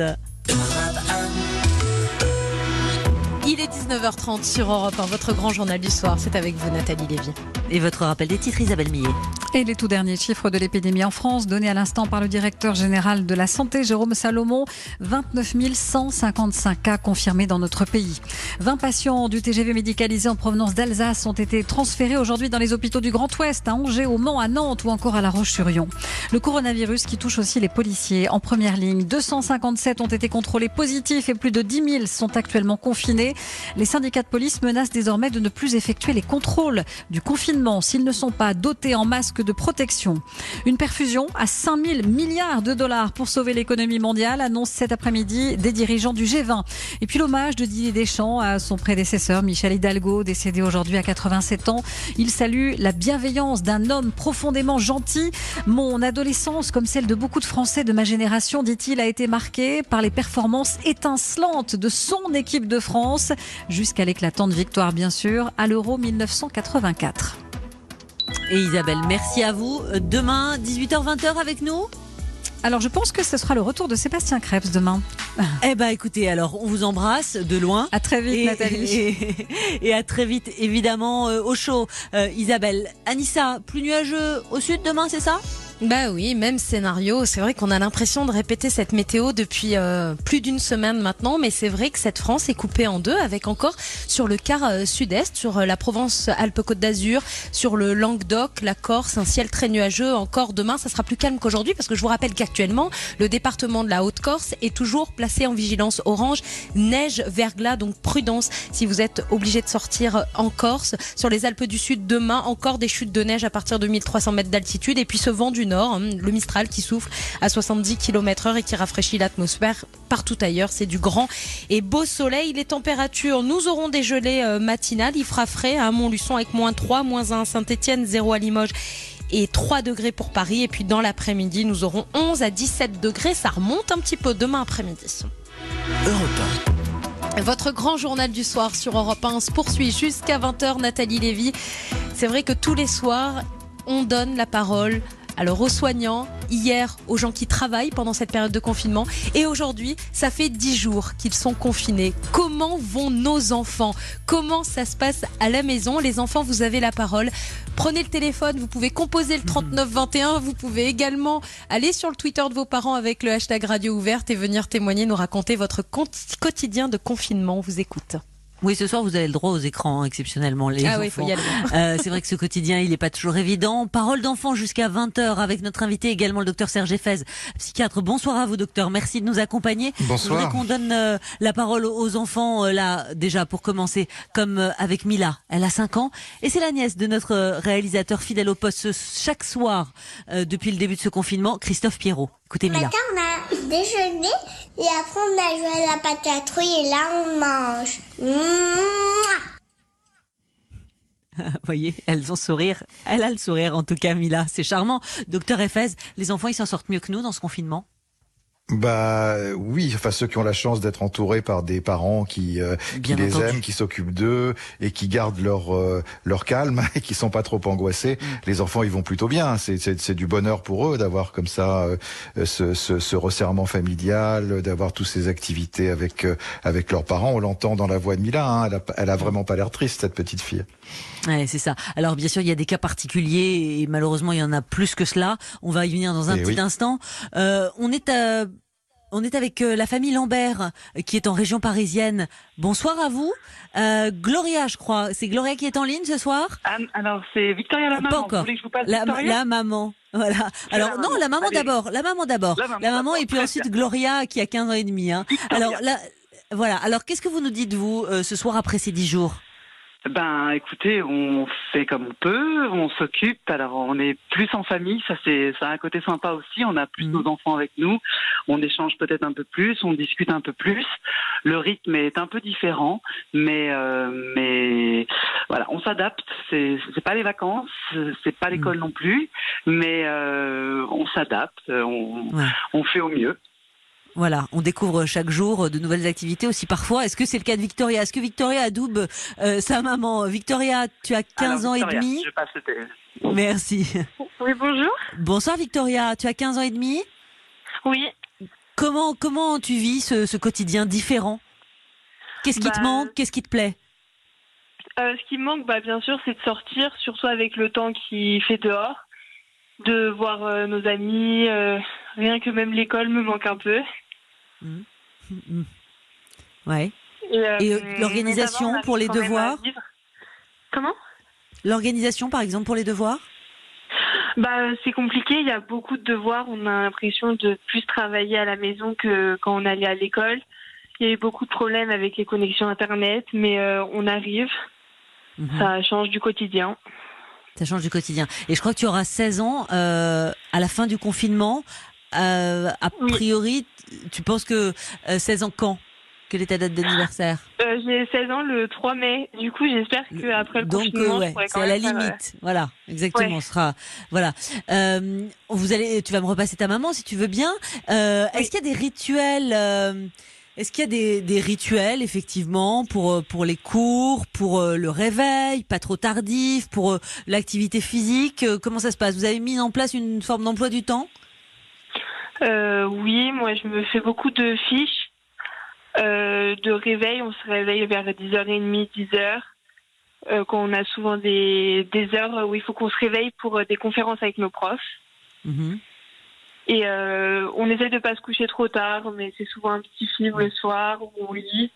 Il est 19h30 sur Europe 1, votre grand journal du soir. C'est avec vous, Nathalie Lévy. Et votre rappel des titres, Isabelle Millet. Et les tout derniers chiffres de l'épidémie en France, donnés à l'instant par le directeur général de la Santé, Jérôme Salomon. 29 155 cas confirmés dans notre pays. 20 patients du TGV médicalisé en provenance d'Alsace ont été transférés aujourd'hui dans les hôpitaux du Grand Ouest, à Angers, au Mans, à Nantes ou encore à La Roche-sur-Yon. Le coronavirus qui touche aussi les policiers en première ligne. 257 ont été contrôlés positifs et plus de 10 000 sont actuellement confinés. Les syndicats de police menacent désormais de ne plus effectuer les contrôles du confinement s'ils ne sont pas dotés en masques de protection. Une perfusion à 5 000 milliards de dollars pour sauver l'économie mondiale, annonce cet après-midi des dirigeants du G20. Et puis l'hommage de Didier Deschamps à son prédécesseur Michel Hidalgo, décédé aujourd'hui à 87 ans. Il salue la bienveillance d'un homme profondément gentil. Mon adolescence, comme celle de beaucoup de Français de ma génération, dit-il, a été marquée par les performances étincelantes de son équipe de France, jusqu'à l'éclatante victoire, bien sûr, à l'Euro 1984. Et Isabelle, merci à vous. Demain, 18h-20h avec nous. Alors, je pense que ce sera le retour de Sébastien Krebs demain. Eh ben, écoutez, alors, on vous embrasse de loin. À très vite, Nathalie. Et à très vite, évidemment, au chaud. Isabelle, Anissa, plus nuageux au sud demain, c'est ça ? Bah oui, même scénario. C'est vrai qu'on a l'impression de répéter cette météo depuis plus d'une semaine maintenant, mais c'est vrai que cette France est coupée en deux, avec encore sur le quart sud-est, sur la Provence-Alpes-Côte d'Azur, sur le Languedoc, la Corse, un ciel très nuageux. Encore demain, ça sera plus calme qu'aujourd'hui, parce que je vous rappelle qu'actuellement, le département de la Haute-Corse est toujours placé en vigilance orange, neige, verglas, donc prudence si vous êtes obligé de sortir en Corse. Sur les Alpes du Sud, demain, encore des chutes de neige à partir de 1300 mètres d'altitude, et puis ce vent du nord, le Mistral qui souffle à 70 km/h et qui rafraîchit l'atmosphère. Partout ailleurs, c'est du grand et beau soleil. Les températures, nous aurons des gelées matinales. Il fera frais à Montluçon avec -3, -1 à Saint-Etienne, 0 à Limoges et 3 degrés pour Paris. Et puis dans l'après-midi, nous aurons 11 à 17 degrés. Ça remonte un petit peu demain après-midi. Europe 1. Votre grand journal du soir sur Europe 1 se poursuit jusqu'à 20h. Nathalie Lévy. C'est vrai que tous les soirs, on donne la parole alors aux soignants, hier aux gens qui travaillent pendant cette période de confinement, et aujourd'hui, ça fait 10 jours qu'ils sont confinés. Comment vont nos enfants? Comment ça se passe à la maison? Les enfants, vous avez la parole. Prenez le téléphone, vous pouvez composer le 3921, vous pouvez également aller sur le Twitter de vos parents avec le hashtag Radio Ouverte et venir témoigner, nous raconter votre quotidien de confinement. On vous écoute. Oui, ce soir, vous avez le droit aux écrans, exceptionnellement, les enfants. Oui, faut y aller. C'est vrai que ce quotidien, il n'est pas toujours évident. Parole d'enfant jusqu'à 20h avec notre invité également, le docteur Serge Effez, psychiatre. Bonsoir à vous, docteur. Merci de nous accompagner. Bonsoir. Je voudrais qu'on donne la parole aux enfants, là, déjà, pour commencer, comme avec Mila. Elle a 5 ans et c'est la nièce de notre réalisateur fidèle au poste chaque soir depuis le début de ce confinement, Christophe Pierrot. Écoutez, Mila. Matin, on a déjeuné et après on a joué à la patrouille et là on mange. Vous voyez, elles ont sourire. Elle a le sourire, en tout cas, Mila. C'est charmant. Docteur Effez, les enfants, ils s'en sortent mieux que nous dans ce confinement? Oui, enfin ceux qui ont la chance d'être entourés par des parents qui les aiment, qui s'occupent d'eux et qui gardent leur calme et qui sont pas trop angoissés. Les enfants, ils vont plutôt bien. C'est du bonheur pour eux d'avoir comme ça ce resserrement familial, d'avoir toutes ces activités avec leurs parents. On l'entend dans la voix de Mila, hein, elle a vraiment pas l'air triste, cette petite fille. Ouais, c'est ça. Alors bien sûr, il y a des cas particuliers et malheureusement, il y en a plus que cela. On va y venir dans un petit instant. On est avec la famille Lambert qui est en région parisienne. Bonsoir à vous. Gloria, je crois. C'est Gloria qui est en ligne ce soir? Alors, c'est Victoria la maman. Pas encore. Vous voulez que je vous passe la maman. Voilà. Alors, non, la maman d'abord. La maman d'abord. La maman et puis ensuite Gloria qui a 15 ans et demi. Hein. Alors, là, voilà. Alors, qu'est-ce que vous nous dites, vous, ce soir après ces 10 jours? Écoutez, on fait comme on peut, on s'occupe. Alors, on est plus en famille, ça a un côté sympa aussi. On a plus nos enfants avec nous, on échange peut-être un peu plus, on discute un peu plus. Le rythme est un peu différent, mais voilà, on s'adapte. C'est pas les vacances, c'est pas l'école non plus, mais on s'adapte, on fait au mieux. Voilà, on découvre chaque jour de nouvelles activités aussi parfois. Est-ce que c'est le cas de Victoria? Est-ce que Victoria adoube sa maman? Victoria, tu as 15 ans et demi. Je passe le téléphone. Merci. Oui, bonjour. Bonsoir Victoria, tu as 15 ans et demi? Oui. Comment tu vis ce quotidien différent? Qu'est-ce qui te manque? Qu'est-ce qui te plaît? Ce qui me manque, bien sûr, c'est de sortir, surtout avec le temps qui fait dehors, de voir nos amis, rien que même l'école me manque un peu. Ouais. Et l'organisation pour les devoirs? Comment? L'organisation, par exemple, pour les devoirs? C'est compliqué, il y a beaucoup de devoirs, on a l'impression de plus travailler à la maison que quand on allait à l'école. Il y a eu beaucoup de problèmes avec les connexions Internet, mais on arrive. Ça change du quotidien. Ça change du quotidien. Et je crois que tu auras 16 ans à la fin du confinement. A priori, tu penses que 16 ans quand? Quelle est ta date d'anniversaire? J'ai 16 ans le 3 mai. Du coup, j'espère qu'après le confinement, je pourrai quand même c'est à la limite. Voilà, exactement. Sera voilà. Tu vas me repasser ta maman si tu veux bien. Est-ce qu'il y a des rituels? Est-ce qu'il y a des rituels, effectivement, pour les cours, pour le réveil, pas trop tardif, pour l'activité physique? Comment ça se passe? Vous avez mis en place une forme d'emploi du temps? Oui, moi je me fais beaucoup de fiches de réveil. On se réveille vers 10h30, 10h. Quand on a souvent des heures où il faut qu'on se réveille pour des conférences avec nos profs. Et on essaie de pas se coucher trop tard, mais c'est souvent un petit film le soir où on lit.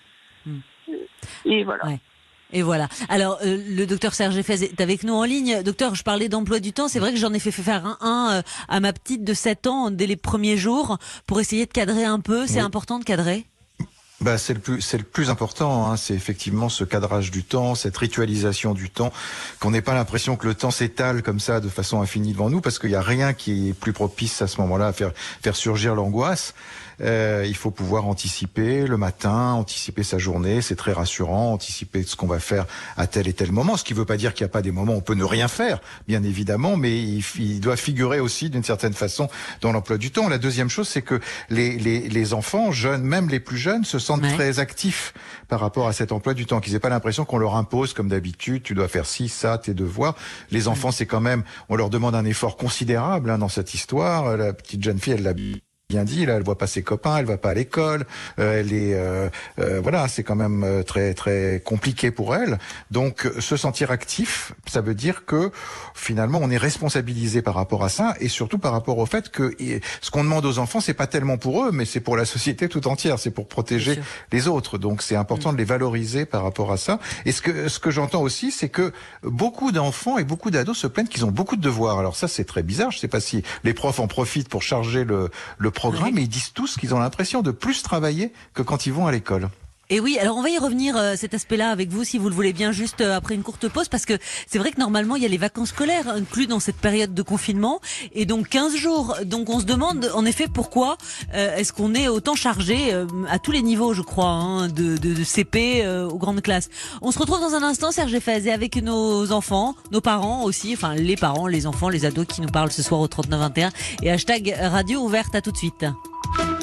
Et voilà. Ouais. Et voilà. Alors, le docteur Serge Effez est avec nous en ligne. Docteur, je parlais d'emploi du temps. C'est vrai que j'en ai fait faire un à ma petite de 7 ans dès les premiers jours pour essayer de cadrer un peu. C'est important de cadrer? C'est le plus important, hein. C'est effectivement ce cadrage du temps, cette ritualisation du temps, qu'on n'ait pas l'impression que le temps s'étale comme ça de façon infinie devant nous, parce qu'il n'y a rien qui est plus propice à ce moment-là à faire surgir l'angoisse. Il faut pouvoir anticiper le matin, anticiper sa journée, c'est très rassurant, anticiper ce qu'on va faire à tel et tel moment, ce qui ne veut pas dire qu'il n'y a pas des moments où on peut ne rien faire, bien évidemment, mais il doit figurer aussi d'une certaine façon dans l'emploi du temps. La deuxième chose, c'est que les enfants, jeunes, même les plus jeunes, se sentent très actifs par rapport à cet emploi du temps, qu'ils n'aient pas l'impression qu'on leur impose comme d'habitude, tu dois faire ci, ça, tes devoirs. Les enfants, c'est quand même, on leur demande un effort considérable dans cette histoire. La petite jeune fille, elle l'a bien dit, là, elle voit pas ses copains, elle va pas à l'école, elle est, voilà, c'est quand même très très compliqué pour elle. Donc, se sentir actif, ça veut dire que finalement, on est responsabilisé par rapport à ça, et surtout par rapport au fait que ce qu'on demande aux enfants, c'est pas tellement pour eux, mais c'est pour la société tout entière, c'est pour protéger les autres. Donc, c'est important de les valoriser par rapport à ça. Et ce que j'entends aussi, c'est que beaucoup d'enfants et beaucoup d'ados se plaignent qu'ils ont beaucoup de devoirs. Alors ça, c'est très bizarre. Je sais pas si les profs en profitent pour charger le programme, mais ils disent tous qu'ils ont l'impression de plus travailler que quand ils vont à l'école. Et oui, alors on va y revenir cet aspect-là avec vous si vous le voulez bien juste après une courte pause, parce que c'est vrai que normalement il y a les vacances scolaires inclus dans cette période de confinement et donc 15 jours. Donc on se demande en effet pourquoi est-ce qu'on est autant chargé à tous les niveaux, je crois, hein, de CP aux grandes classes. On se retrouve dans un instant, Serge Effez, avec nos enfants, nos parents aussi, enfin les parents, les enfants, les ados qui nous parlent ce soir au 3921 et hashtag radio ouverte. À tout de suite.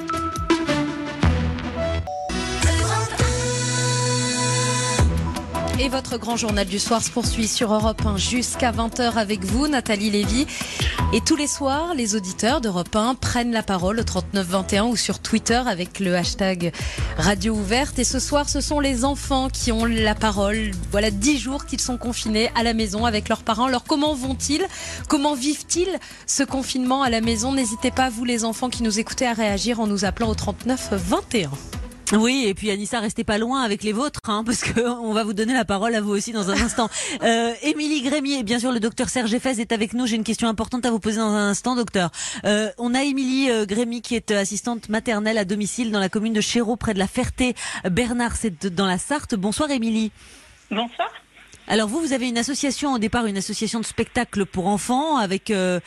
Et votre grand journal du soir se poursuit sur Europe 1 jusqu'à 20h avec vous, Nathalie Lévy. Et tous les soirs, les auditeurs d'Europe 1 prennent la parole au 3921 ou sur Twitter avec le hashtag Radio Ouverte. Et ce soir, ce sont les enfants qui ont la parole. Voilà 10 jours qu'ils sont confinés à la maison avec leurs parents. Alors comment vont-ils ? Comment vivent-ils ce confinement à la maison ? N'hésitez pas, vous les enfants qui nous écoutez, à réagir en nous appelant au 3921. Oui, et puis Anissa, restez pas loin avec les vôtres, parce que on va vous donner la parole à vous aussi dans un instant. Émilie Grémier, et bien sûr le docteur Serge Effez est avec nous. J'ai une question importante à vous poser dans un instant, docteur. On a Émilie Grémier qui est assistante maternelle à domicile dans la commune de Chéreau, près de la Ferté-Bernard, c'est dans la Sarthe. Bonsoir Émilie. Bonsoir. Alors vous avez une association au départ, une association de spectacles pour enfants avec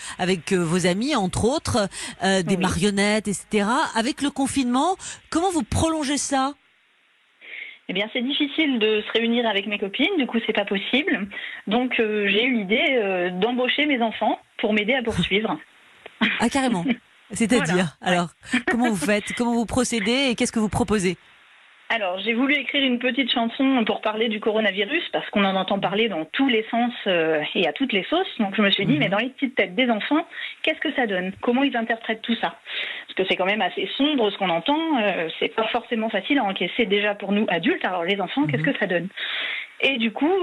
vos amis entre autres, des marionnettes, etc. Avec le confinement, comment vous prolongez ça ? Eh bien, c'est difficile de se réunir avec mes copines, du coup c'est pas possible. Donc j'ai eu l'idée d'embaucher mes enfants pour m'aider à poursuivre. Ah carrément. C'est-à-dire, alors comment vous faites, comment vous procédez et qu'est-ce que vous proposez ? Alors, j'ai voulu écrire une petite chanson pour parler du coronavirus, parce qu'on en entend parler dans tous les sens et à toutes les sauces. Donc, je me suis dit, mais dans les petites têtes des enfants, qu'est-ce que ça donne ? Comment ils interprètent tout ça ? Parce que c'est quand même assez sombre ce qu'on entend. C'est pas forcément facile à encaisser déjà pour nous adultes. Alors, les enfants, qu'est-ce que ça donne ? Et du coup,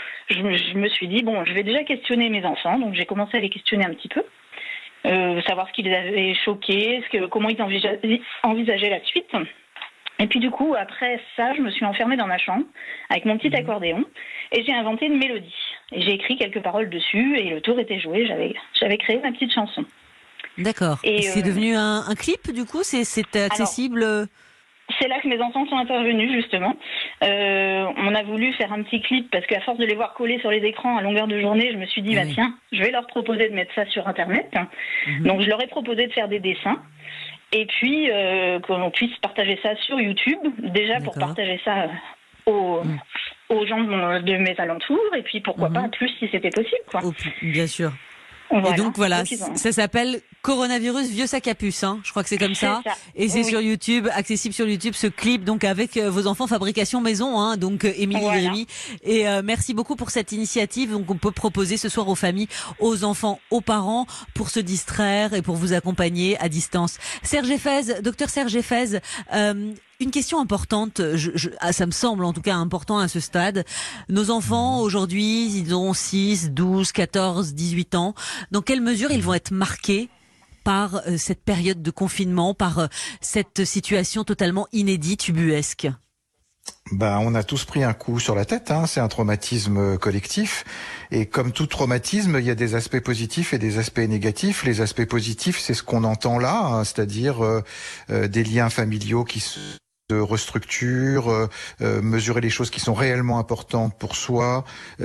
je me suis dit, bon, je vais déjà questionner mes enfants. Donc, j'ai commencé à les questionner un petit peu. Savoir ce qui les avait choqués, comment ils envisageaient la suite. Et puis du coup, après ça, je me suis enfermée dans ma chambre avec mon petit accordéon et j'ai inventé une mélodie. Et j'ai écrit quelques paroles dessus et le tour était joué, j'avais créé ma petite chanson. D'accord. Et c'est devenu un clip du coup ? C'est accessible ? Alors, c'est là que mes enfants sont intervenus justement. On a voulu faire un petit clip parce qu'à force de les voir coller sur les écrans à longueur de journée, je me suis dit, tiens, je vais leur proposer de mettre ça sur Internet. Donc je leur ai proposé de faire des dessins. Et puis, qu'on puisse partager ça sur YouTube, déjà pour partager ça aux gens de mes alentours, et puis pourquoi pas plus si c'était possible, quoi. Bien sûr. Voilà. Et donc voilà, ça s'appelle Coronavirus Vieux Sac à Puce, je crois que c'est comme ça. Et c'est sur YouTube, accessible sur YouTube, ce clip, donc avec vos enfants fabrication maison, donc Émilie Grémy. Et merci beaucoup pour cette initiative. Donc on peut proposer ce soir aux familles, aux enfants, aux parents, pour se distraire et pour vous accompagner à distance. Serge Effez, docteur Serge Effez, une question importante, ça me semble en tout cas important à ce stade. Nos enfants, aujourd'hui, ils ont 6, 12, 14, 18 ans. Dans quelle mesure ils vont être marqués par cette période de confinement, par cette situation totalement inédite, ubuesque ? On a tous pris un coup sur la tête, c'est un traumatisme collectif. Et comme tout traumatisme, il y a des aspects positifs et des aspects négatifs. Les aspects positifs, c'est ce qu'on entend là, c'est-à-dire des liens familiaux qui se restructure, mesurer les choses qui sont réellement importantes pour soi,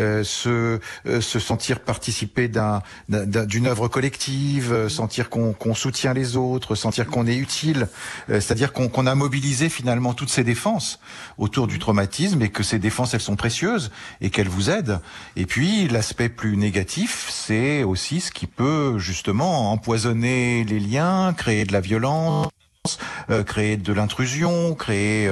se sentir participer d'une œuvre collective, sentir qu'on soutient les autres, sentir qu'on est utile, c'est-à-dire qu'on a mobilisé finalement toutes ces défenses autour du traumatisme et que ces défenses elles sont précieuses et qu'elles vous aident. Et puis l'aspect plus négatif, c'est aussi ce qui peut justement empoisonner les liens, créer de la violence, créer de l'intrusion, créer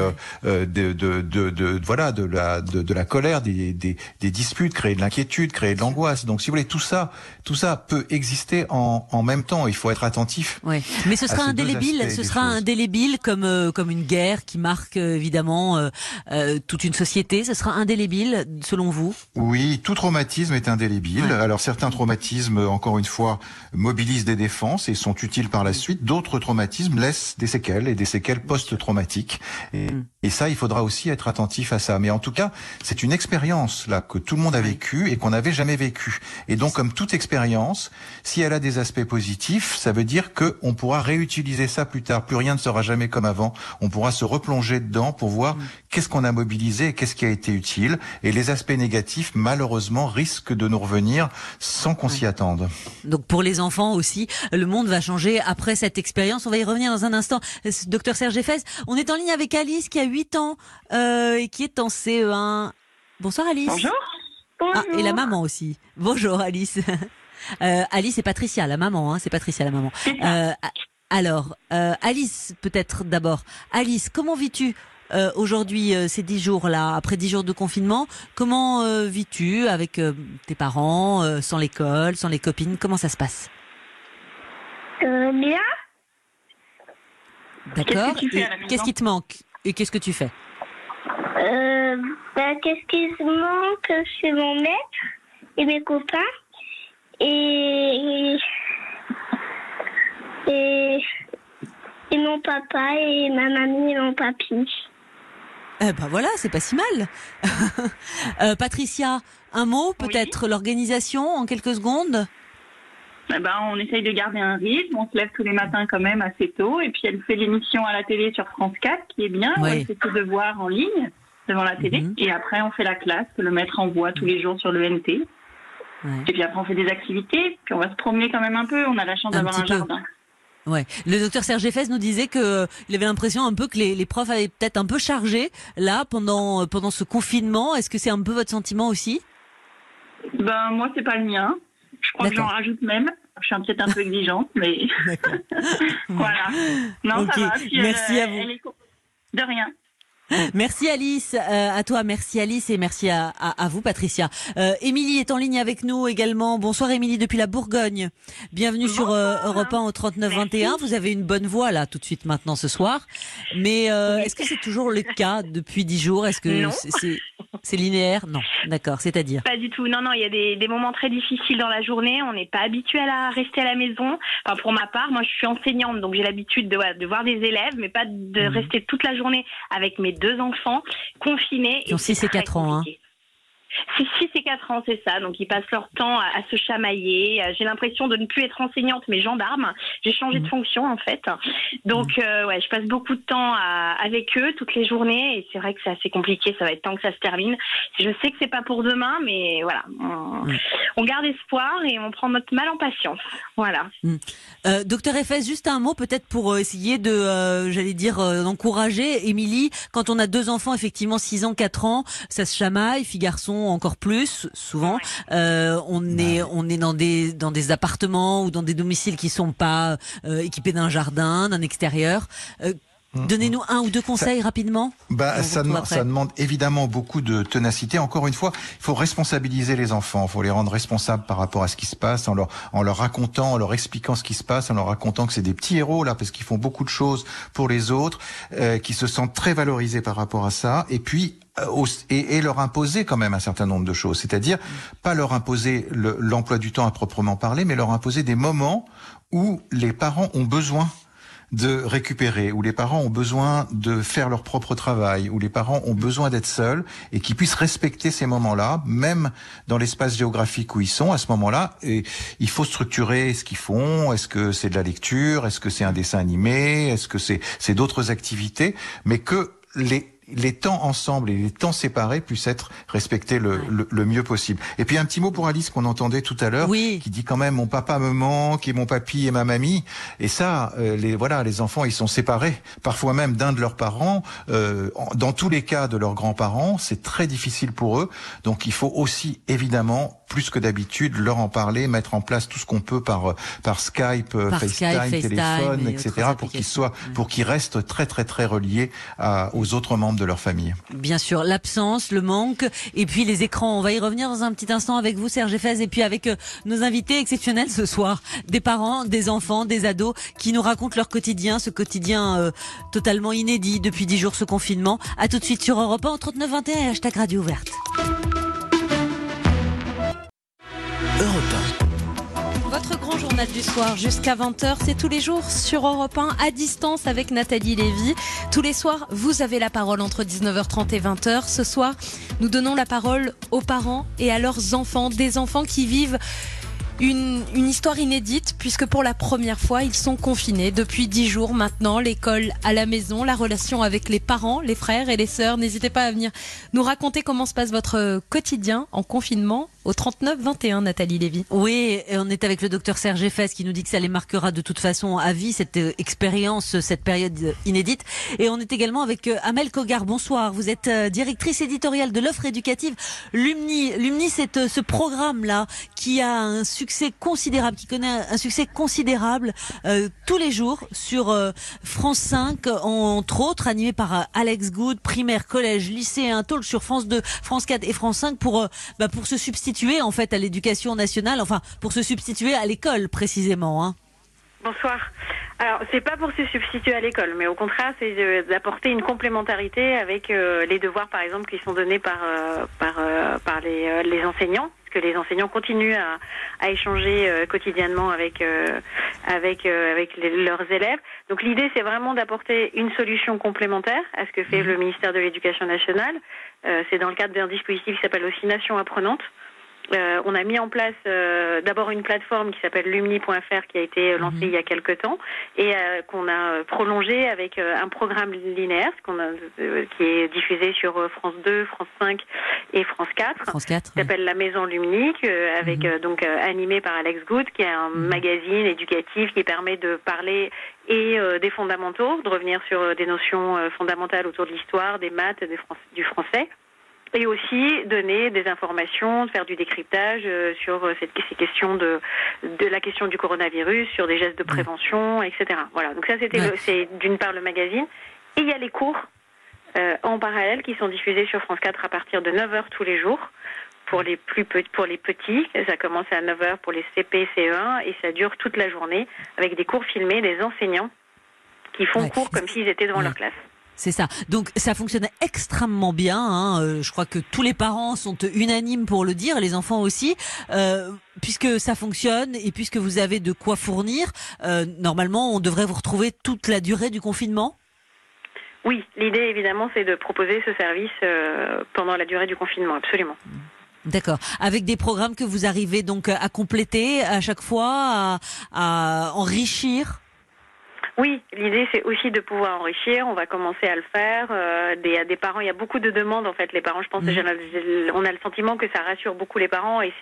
de la colère, des disputes, créer de l'inquiétude, créer de l'angoisse. Donc si vous voulez, tout ça peut exister en même temps. Il faut être attentif. Oui, mais ce sera indélébile, comme une guerre qui marque évidemment toute une société. Ce sera indélébile selon vous ? Oui, tout traumatisme est indélébile. Ouais. Alors certains traumatismes, encore une fois, mobilisent des défenses et sont utiles par la suite. D'autres traumatismes laissent des séquelles et des séquelles post-traumatiques. Et ça, il faudra aussi être attentif à ça. Mais en tout cas, c'est une expérience là que tout le monde a vécue et qu'on n'avait jamais vécue. Et donc, comme toute expérience, si elle a des aspects positifs, ça veut dire qu'on pourra réutiliser ça plus tard. Plus rien ne sera jamais comme avant. On pourra se replonger dedans pour voir qu'est-ce qu'on a mobilisé et qu'est-ce qui a été utile. Et les aspects négatifs, malheureusement, risquent de nous revenir sans qu'on s'y attende. Donc, pour les enfants aussi, le monde va changer après cette expérience. On va y revenir dans un instant. Docteur Serge Effez, on est en ligne avec Alice qui a 8 ans et qui est en CE1. Bonsoir Alice. Bonjour. Ah, et la maman aussi. Bonjour Alice. Alice et Patricia, la maman, c'est Patricia la maman. Alors, Alice peut-être d'abord. Alice, comment vis-tu aujourd'hui, ces 10 jours-là, après 10 jours de confinement. Comment vis-tu avec tes parents, sans l'école, sans les copines? Comment ça se passe? Bien. D'accord. Qu'est-ce qui te manque? Et qu'est-ce que tu fais? Qu'est-ce qui se manque? C'est mon maître et mes copains. Et mon papa et ma mamie et mon papy. Voilà, c'est pas si mal. Patricia, un mot peut-être, l'organisation en quelques secondes? On essaye de garder un rythme, on se lève tous les matins quand même assez tôt, et puis elle fait l'émission à la télé sur France 4, qui est bien, où elle fait ses devoirs en ligne devant la télé, et après on fait la classe que le maître envoie tous les jours sur le NT. Et puis après on fait des activités, puis on va se promener quand même un peu, on a la chance d'avoir un jardin. Ouais. Le docteur Serge Effès nous disait que il avait l'impression un peu que les profs avaient peut-être un peu chargé là pendant ce confinement. Est-ce que c'est un peu votre sentiment aussi? Moi c'est pas le mien. Je crois que j'en rajoute même. Je suis peut-être un peu exigeante, mais voilà. Non, ça va. Puis merci à vous. De rien. Merci Alice, à toi, merci Alice et merci à vous Patricia. Émilie est en ligne avec nous également. Bonsoir Émilie depuis la Bourgogne. Bienvenue sur Europe 1 au 3921. Vous avez une bonne voix là tout de suite maintenant ce soir. Mais est-ce que c'est toujours le cas depuis 10 jours? Est-ce que c'est linéaire? Non, d'accord, c'est-à-dire? Pas du tout, non, il y a des moments très difficiles dans la journée, on n'est pas habitué à rester à la maison. Enfin, pour ma part, moi je suis enseignante, donc j'ai l'habitude de voir des élèves, mais pas de rester toute la journée avec mes 2 enfants confinés. Qui ont 6 et 4 ans, hein. C'est 6 et 4 ans, c'est ça. Donc, ils passent leur temps à se chamailler. J'ai l'impression de ne plus être enseignante, mais gendarme. J'ai changé de fonction, en fait. Donc, je passe beaucoup de temps avec eux toutes les journées. Et c'est vrai que c'est assez compliqué. Ça va être temps que ça se termine. Je sais que c'est pas pour demain, mais voilà. On garde espoir et on prend notre mal en patience. Voilà. Docteur Effès, juste un mot peut-être pour essayer d'encourager Émilie. Quand on a 2 enfants, effectivement, 6 ans, 4 ans, ça se chamaille, filles, garçons, encore plus souvent. On est dans des appartements ou dans des domiciles qui sont pas équipés d'un jardin, d'un extérieur. Donnez-nous 1 ou 2 conseils rapidement. Ça demande évidemment beaucoup de ténacité. Encore une fois, il faut responsabiliser les enfants. Il faut les rendre responsables par rapport à ce qui se passe, en leur racontant, en leur expliquant ce qui se passe, en leur racontant que c'est des petits héros là, parce qu'ils font beaucoup de choses pour les autres, qui se sentent très valorisés par rapport à ça. Et puis et leur imposer quand même un certain nombre de choses. C'est-à-dire pas leur imposer l'emploi du temps à proprement parler, mais leur imposer des moments où les parents ont besoin de récupérer, où les parents ont besoin de faire leur propre travail, où les parents ont besoin d'être seuls et qu'ils puissent respecter ces moments-là, même dans l'espace géographique où ils sont à ce moment-là. Et il faut structurer ce qu'ils font. Est-ce que c'est de la lecture? Est-ce que c'est un dessin animé? Est-ce que c'est d'autres activités? Mais que les temps ensemble et les temps séparés puissent être respectés le mieux possible. Et puis un petit mot pour Alice qu'on entendait tout à l'heure, qui dit quand même mon papa me manque et mon papy et ma mamie. Et ça, les enfants, ils sont séparés, parfois même d'un de leurs parents. Dans tous les cas de leurs grands-parents, c'est très difficile pour eux. Donc il faut aussi évidemment, plus que d'habitude, leur en parler, mettre en place tout ce qu'on peut par Skype, FaceTime, téléphone, etc. pour qu'ils restent très très très reliés aux autres membres de leur famille. Bien sûr, l'absence, le manque, et puis les écrans. On va y revenir dans un petit instant avec vous, Serge Effès, et puis avec nos invités exceptionnels ce soir, des parents, des enfants, des ados, qui nous racontent leur quotidien, ce quotidien totalement inédit depuis 10 jours, ce confinement. À tout de suite sur Europe 1 au 3921 et hashtag Radio Ouverte. Votre grand journal du soir jusqu'à 20h, c'est tous les jours sur Europe 1 à distance avec Nathalie Lévy. Tous les soirs, vous avez la parole entre 19h30 et 20h. Ce soir, nous donnons la parole aux parents et à leurs enfants, des enfants qui vivent une histoire inédite puisque pour la première fois, ils sont confinés depuis 10 jours maintenant. L'école à la maison, la relation avec les parents, les frères et les sœurs. N'hésitez pas à venir nous raconter comment se passe votre quotidien en confinement. au 39 21, Nathalie Lévy. Oui, et on est avec le docteur Serge Effès qui nous dit que ça les marquera de toute façon à vie, cette expérience, cette période inédite. Et on est également avec Amel Cogar. Bonsoir, vous êtes directrice éditoriale de l'offre éducative Lumni. Lumni, c'est ce programme-là qui a un succès considérable, qui connaît un succès considérable tous les jours sur France 5, entre autres, animé par Alex Good, primaire, collège, lycée, un talk sur France 2, France 4 et France 5 pour se substituer en fait à l'éducation nationale, enfin pour se substituer à l'école précisément. Hein. Bonsoir. Alors, c'est pas pour se substituer à l'école, mais au contraire, c'est d'apporter une complémentarité avec les devoirs, par exemple, qui sont donnés par les enseignants, parce que les enseignants continuent à échanger quotidiennement avec leurs élèves. Donc, l'idée, c'est vraiment d'apporter une solution complémentaire à ce que fait le ministère de l'Éducation nationale. C'est dans le cadre d'un dispositif qui s'appelle aussi Nation apprenante. On a mis en place d'abord une plateforme qui s'appelle lumni.fr qui a été lancée il y a quelque temps et qu'on a prolongé avec un programme linéaire qui est diffusé sur France 2, France 5 et France 4. France 4 qui s'appelle La Maison Lumni, donc animé par Alex Good, qui est un magazine éducatif qui permet de parler et des fondamentaux, de revenir sur des notions fondamentales autour de l'histoire, des maths, du français. Et aussi donner des informations, faire du décryptage sur ces questions de la question du coronavirus, sur des gestes de prévention, etc. Voilà. Donc ça, c'est d'une part le magazine. Et il y a les cours en parallèle qui sont diffusés sur France 4 à partir de 9h tous les jours. Pour les petits, ça commence à 9h pour les CP, CE1 et ça dure toute la journée avec des cours filmés, des enseignants qui font cours comme s'ils étaient devant leur classe. C'est ça. Donc ça fonctionne extrêmement bien. Hein. Je crois que tous les parents sont unanimes pour le dire, les enfants aussi, puisque ça fonctionne et puisque vous avez de quoi fournir. Normalement, on devrait vous retrouver toute la durée du confinement. Oui, l'idée évidemment, c'est de proposer ce service pendant la durée du confinement, absolument. D'accord. Avec des programmes que vous arrivez donc à compléter à chaque fois, à enrichir. Oui, l'idée c'est aussi de pouvoir enrichir. On va commencer à le faire. Des parents, il y a beaucoup de demandes en fait. Les parents, je pense, on a le sentiment que ça rassure beaucoup les parents et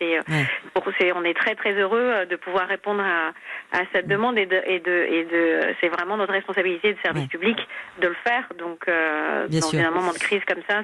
on est très très heureux de pouvoir répondre à cette demande et c'est vraiment notre responsabilité de service public de le faire. Donc dans un moment de crise comme ça,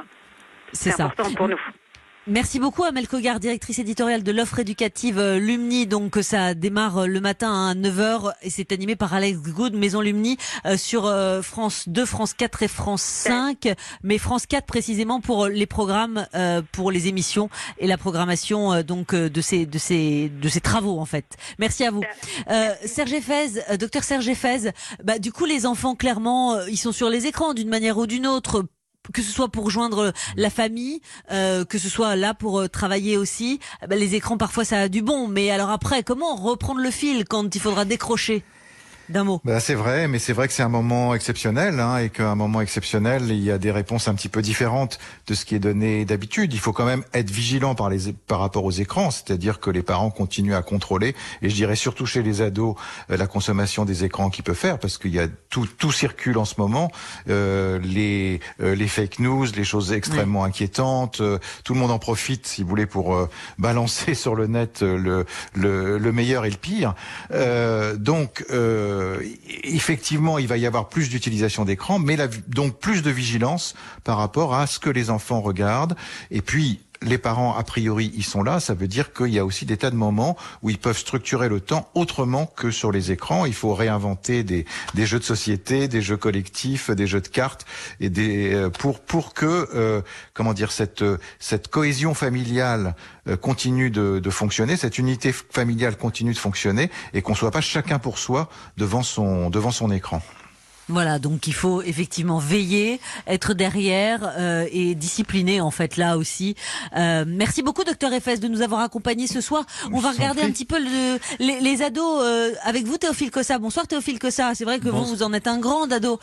c'est important pour nous. Merci beaucoup Amel Cogar, directrice éditoriale de l'offre éducative Lumni. Donc ça démarre le matin à 9h et c'est animé par Alex Good, Maison Lumni, sur France 2, France 4 et France 5. Mais France 4 précisément pour les programmes, pour les émissions et la programmation donc de ces travaux en fait. Merci à vous. Serge Effès, docteur Serge Effès, du coup les enfants clairement ils sont sur les écrans d'une manière ou d'une autre. Que ce soit pour joindre la famille, que ce soit là pour travailler aussi, les écrans parfois ça a du bon, mais alors après comment reprendre le fil quand il faudra décrocher d'un mot? C'est vrai, mais c'est vrai que c'est un moment exceptionnel, et qu'à un moment exceptionnel, il y a des réponses un petit peu différentes de ce qui est donné d'habitude. Il faut quand même être vigilant par rapport aux écrans, c'est-à-dire que les parents continuent à contrôler, et je dirais surtout chez les ados, la consommation des écrans qu'ils peuvent faire, parce qu'il y a tout circule en ce moment, les fake news, les choses extrêmement inquiétantes, tout le monde en profite, si vous voulez, pour balancer sur le net le meilleur et le pire. Donc effectivement, il va y avoir plus d'utilisation d'écran, mais donc plus de vigilance par rapport à ce que les enfants regardent. Et puis, les parents, a priori, ils sont là. Ça veut dire qu'il y a aussi des tas de moments où ils peuvent structurer le temps autrement que sur les écrans. Il faut réinventer des jeux de société, des jeux collectifs, des jeux de cartes, et pour que cette cohésion familiale continue de fonctionner, cette unité familiale continue de fonctionner, et qu'on soit pas chacun pour soi devant son écran. Voilà, donc il faut effectivement veiller, être derrière et discipliner en fait là aussi. Merci beaucoup docteur Effès de nous avoir accompagnés ce soir. On va regarder un petit peu les ados avec vous Théophile Cossa. Bonsoir Théophile Cossa, c'est vrai que vous en êtes un grand ado.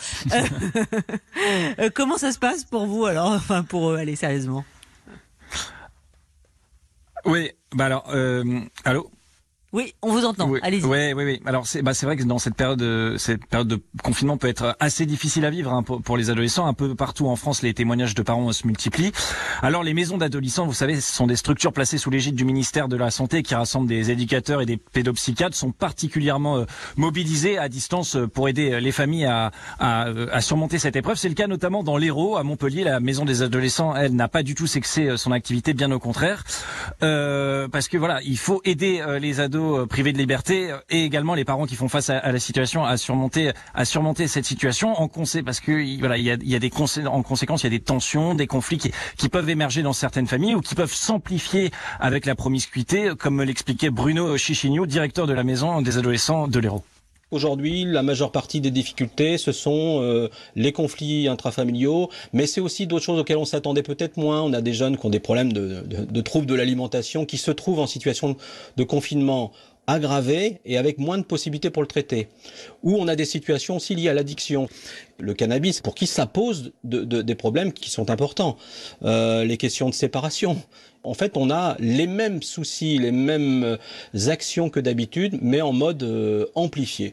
Comment ça se passe pour vous alors, enfin pour eux, allez sérieusement. Oui, allô ? Oui, on vous entend. Oui, allez-y. Oui. Alors c'est vrai que dans cette période de confinement peut être assez difficile à vivre pour les adolescents. Un peu partout en France, les témoignages de parents se multiplient. Alors les maisons d'adolescents, vous savez, ce sont des structures placées sous l'égide du ministère de la Santé qui rassemblent des éducateurs et des pédopsychiatres, sont particulièrement mobilisés à distance pour aider les familles à surmonter cette épreuve. C'est le cas notamment dans l'Hérault, à Montpellier. La maison des adolescents, elle, n'a pas du tout sexé son activité, bien au contraire, parce que voilà, il faut aider les ados privés de liberté et également les parents qui font face à la situation à surmonter cette situation parce que voilà, il y a des en conséquence, il y a des tensions, des conflits qui peuvent émerger dans certaines familles ou qui peuvent s'amplifier avec la promiscuité, comme l'expliquait Bruno Chichignou, directeur de la maison des adolescents de l'Hérault. Aujourd'hui, la majeure partie des difficultés, ce sont les conflits intrafamiliaux, mais c'est aussi d'autres choses auxquelles on s'attendait peut-être moins. On a des jeunes qui ont des problèmes de troubles de l'alimentation, qui se trouvent en situation de confinement aggravé et avec moins de possibilités pour le traiter. Ou on a des situations aussi liées à l'addiction. Le cannabis, pour qui ça pose des problèmes qui sont importants. Les questions de séparation. En fait, on a les mêmes soucis, les mêmes actions que d'habitude, mais en mode amplifié.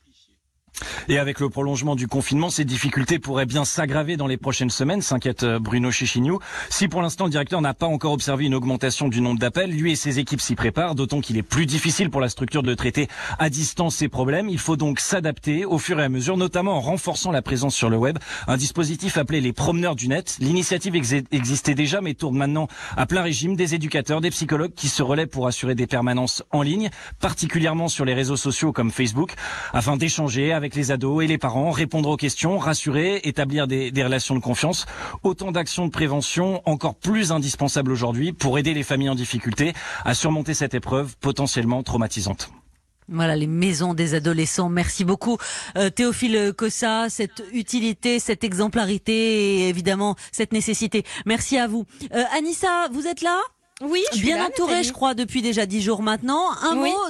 Et avec le prolongement du confinement, ces difficultés pourraient bien s'aggraver dans les prochaines semaines, s'inquiète Bruno Chichignou. Si pour l'instant le directeur n'a pas encore observé une augmentation du nombre d'appels, lui et ses équipes s'y préparent, d'autant qu'il est plus difficile pour la structure de traiter à distance ces problèmes. Il faut donc s'adapter au fur et à mesure, notamment en renforçant la présence sur le web. Un dispositif appelé les promeneurs du net. L'initiative existait déjà, mais tourne maintenant à plein régime. Des éducateurs, des psychologues qui se relaient pour assurer des permanences en ligne, particulièrement sur les réseaux sociaux comme Facebook, afin d'échanger avec les ados et les parents, répondre aux questions, rassurer, établir des relations de confiance. Autant d'actions de prévention encore plus indispensables aujourd'hui pour aider les familles en difficulté à surmonter cette épreuve potentiellement traumatisante. Voilà, les maisons des adolescents. Merci beaucoup Théophile Cossa, cette utilité, cette exemplarité et évidemment cette nécessité. Merci à vous. Anissa, vous êtes là ? Oui, je suis bien là, entourée, Nathalie. je crois, depuis déjà 10 jours maintenant. Un mot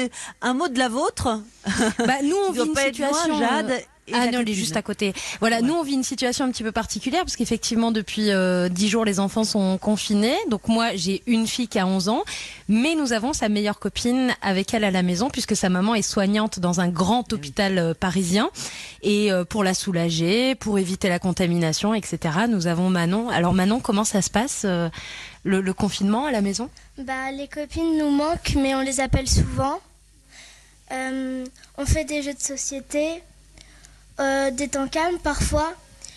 de la vôtre. Nous, on vit une situation. Jade. Ah non, elle est juste à côté. Voilà, nous on vit une situation un petit peu particulière parce qu'effectivement depuis 10 jours les enfants sont confinés. Donc moi j'ai une fille qui a 11 ans, mais nous avons sa meilleure copine avec elle à la maison puisque sa maman est soignante dans un grand hôpital parisien. Et pour la soulager, pour éviter la contamination, etc. Nous avons Manon. Alors Manon, comment ça se passe le confinement à la maison ? Les copines nous manquent, mais on les appelle souvent. On fait des jeux de société. Des temps calmes parfois.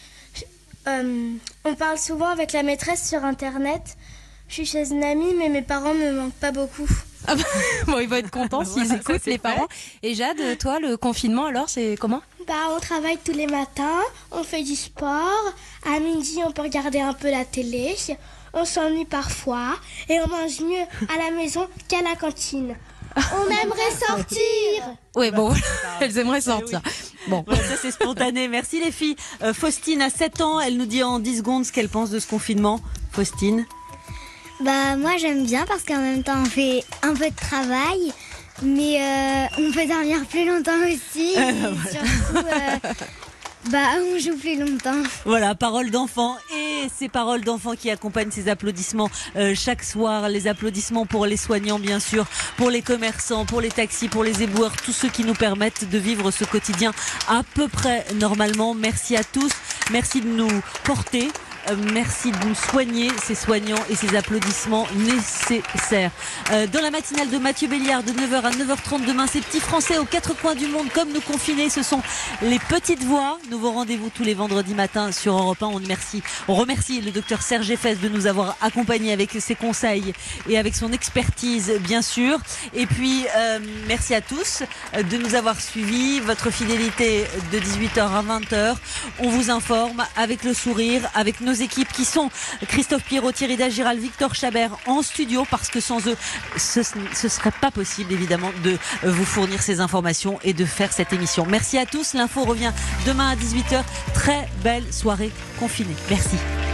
On parle souvent avec la maîtresse sur internet. Je suis chez une amie, mais mes parents me manquent pas beaucoup. Bon, ils vont être contents s'ils écoutent les parents. Et Jade, toi, le confinement alors, c'est comment ? On travaille tous les matins, on fait du sport. À midi, on peut regarder un peu la télé. On s'ennuie parfois et on mange mieux à la maison qu'à la cantine. On aimerait sortir. Oui, bon, elles aimeraient sortir. Bon, ça c'est spontané. Merci les filles. Faustine a 7 ans, elle nous dit en 10 secondes ce qu'elle pense de ce confinement. Faustine. Moi j'aime bien parce qu'en même temps on fait un peu de travail, mais on peut dormir plus longtemps aussi. Et surtout, on joue plus longtemps. Voilà, paroles d'enfants et ces paroles d'enfants qui accompagnent ces applaudissements chaque soir. Les applaudissements pour les soignants bien sûr, pour les commerçants, pour les taxis, pour les éboueurs, tous ceux qui nous permettent de vivre ce quotidien à peu près normalement. Merci à tous, merci de nous porter. Merci de nous soigner, ces soignants et ces applaudissements nécessaires. Dans la matinale de Mathieu Béliard de 9h à 9h30 demain, ces petits Français aux 4 coins du monde comme nous confinés, ce sont les petites voix. Nouveau rendez-vous tous les vendredis matins sur Europe 1. On remercie le docteur Serge Effès de nous avoir accompagnés avec ses conseils et avec son expertise bien sûr. Et puis merci à tous de nous avoir suivis, votre fidélité de 18h à 20h. On vous informe avec le sourire, avec nos équipes qui sont Christophe Pierrot, Thierry Dagiral, Victor Chabert en studio parce que sans eux ce serait pas possible évidemment de vous fournir ces informations et de faire cette émission. Merci à tous, l'info revient demain à 18h. Très belle soirée confinée. Merci.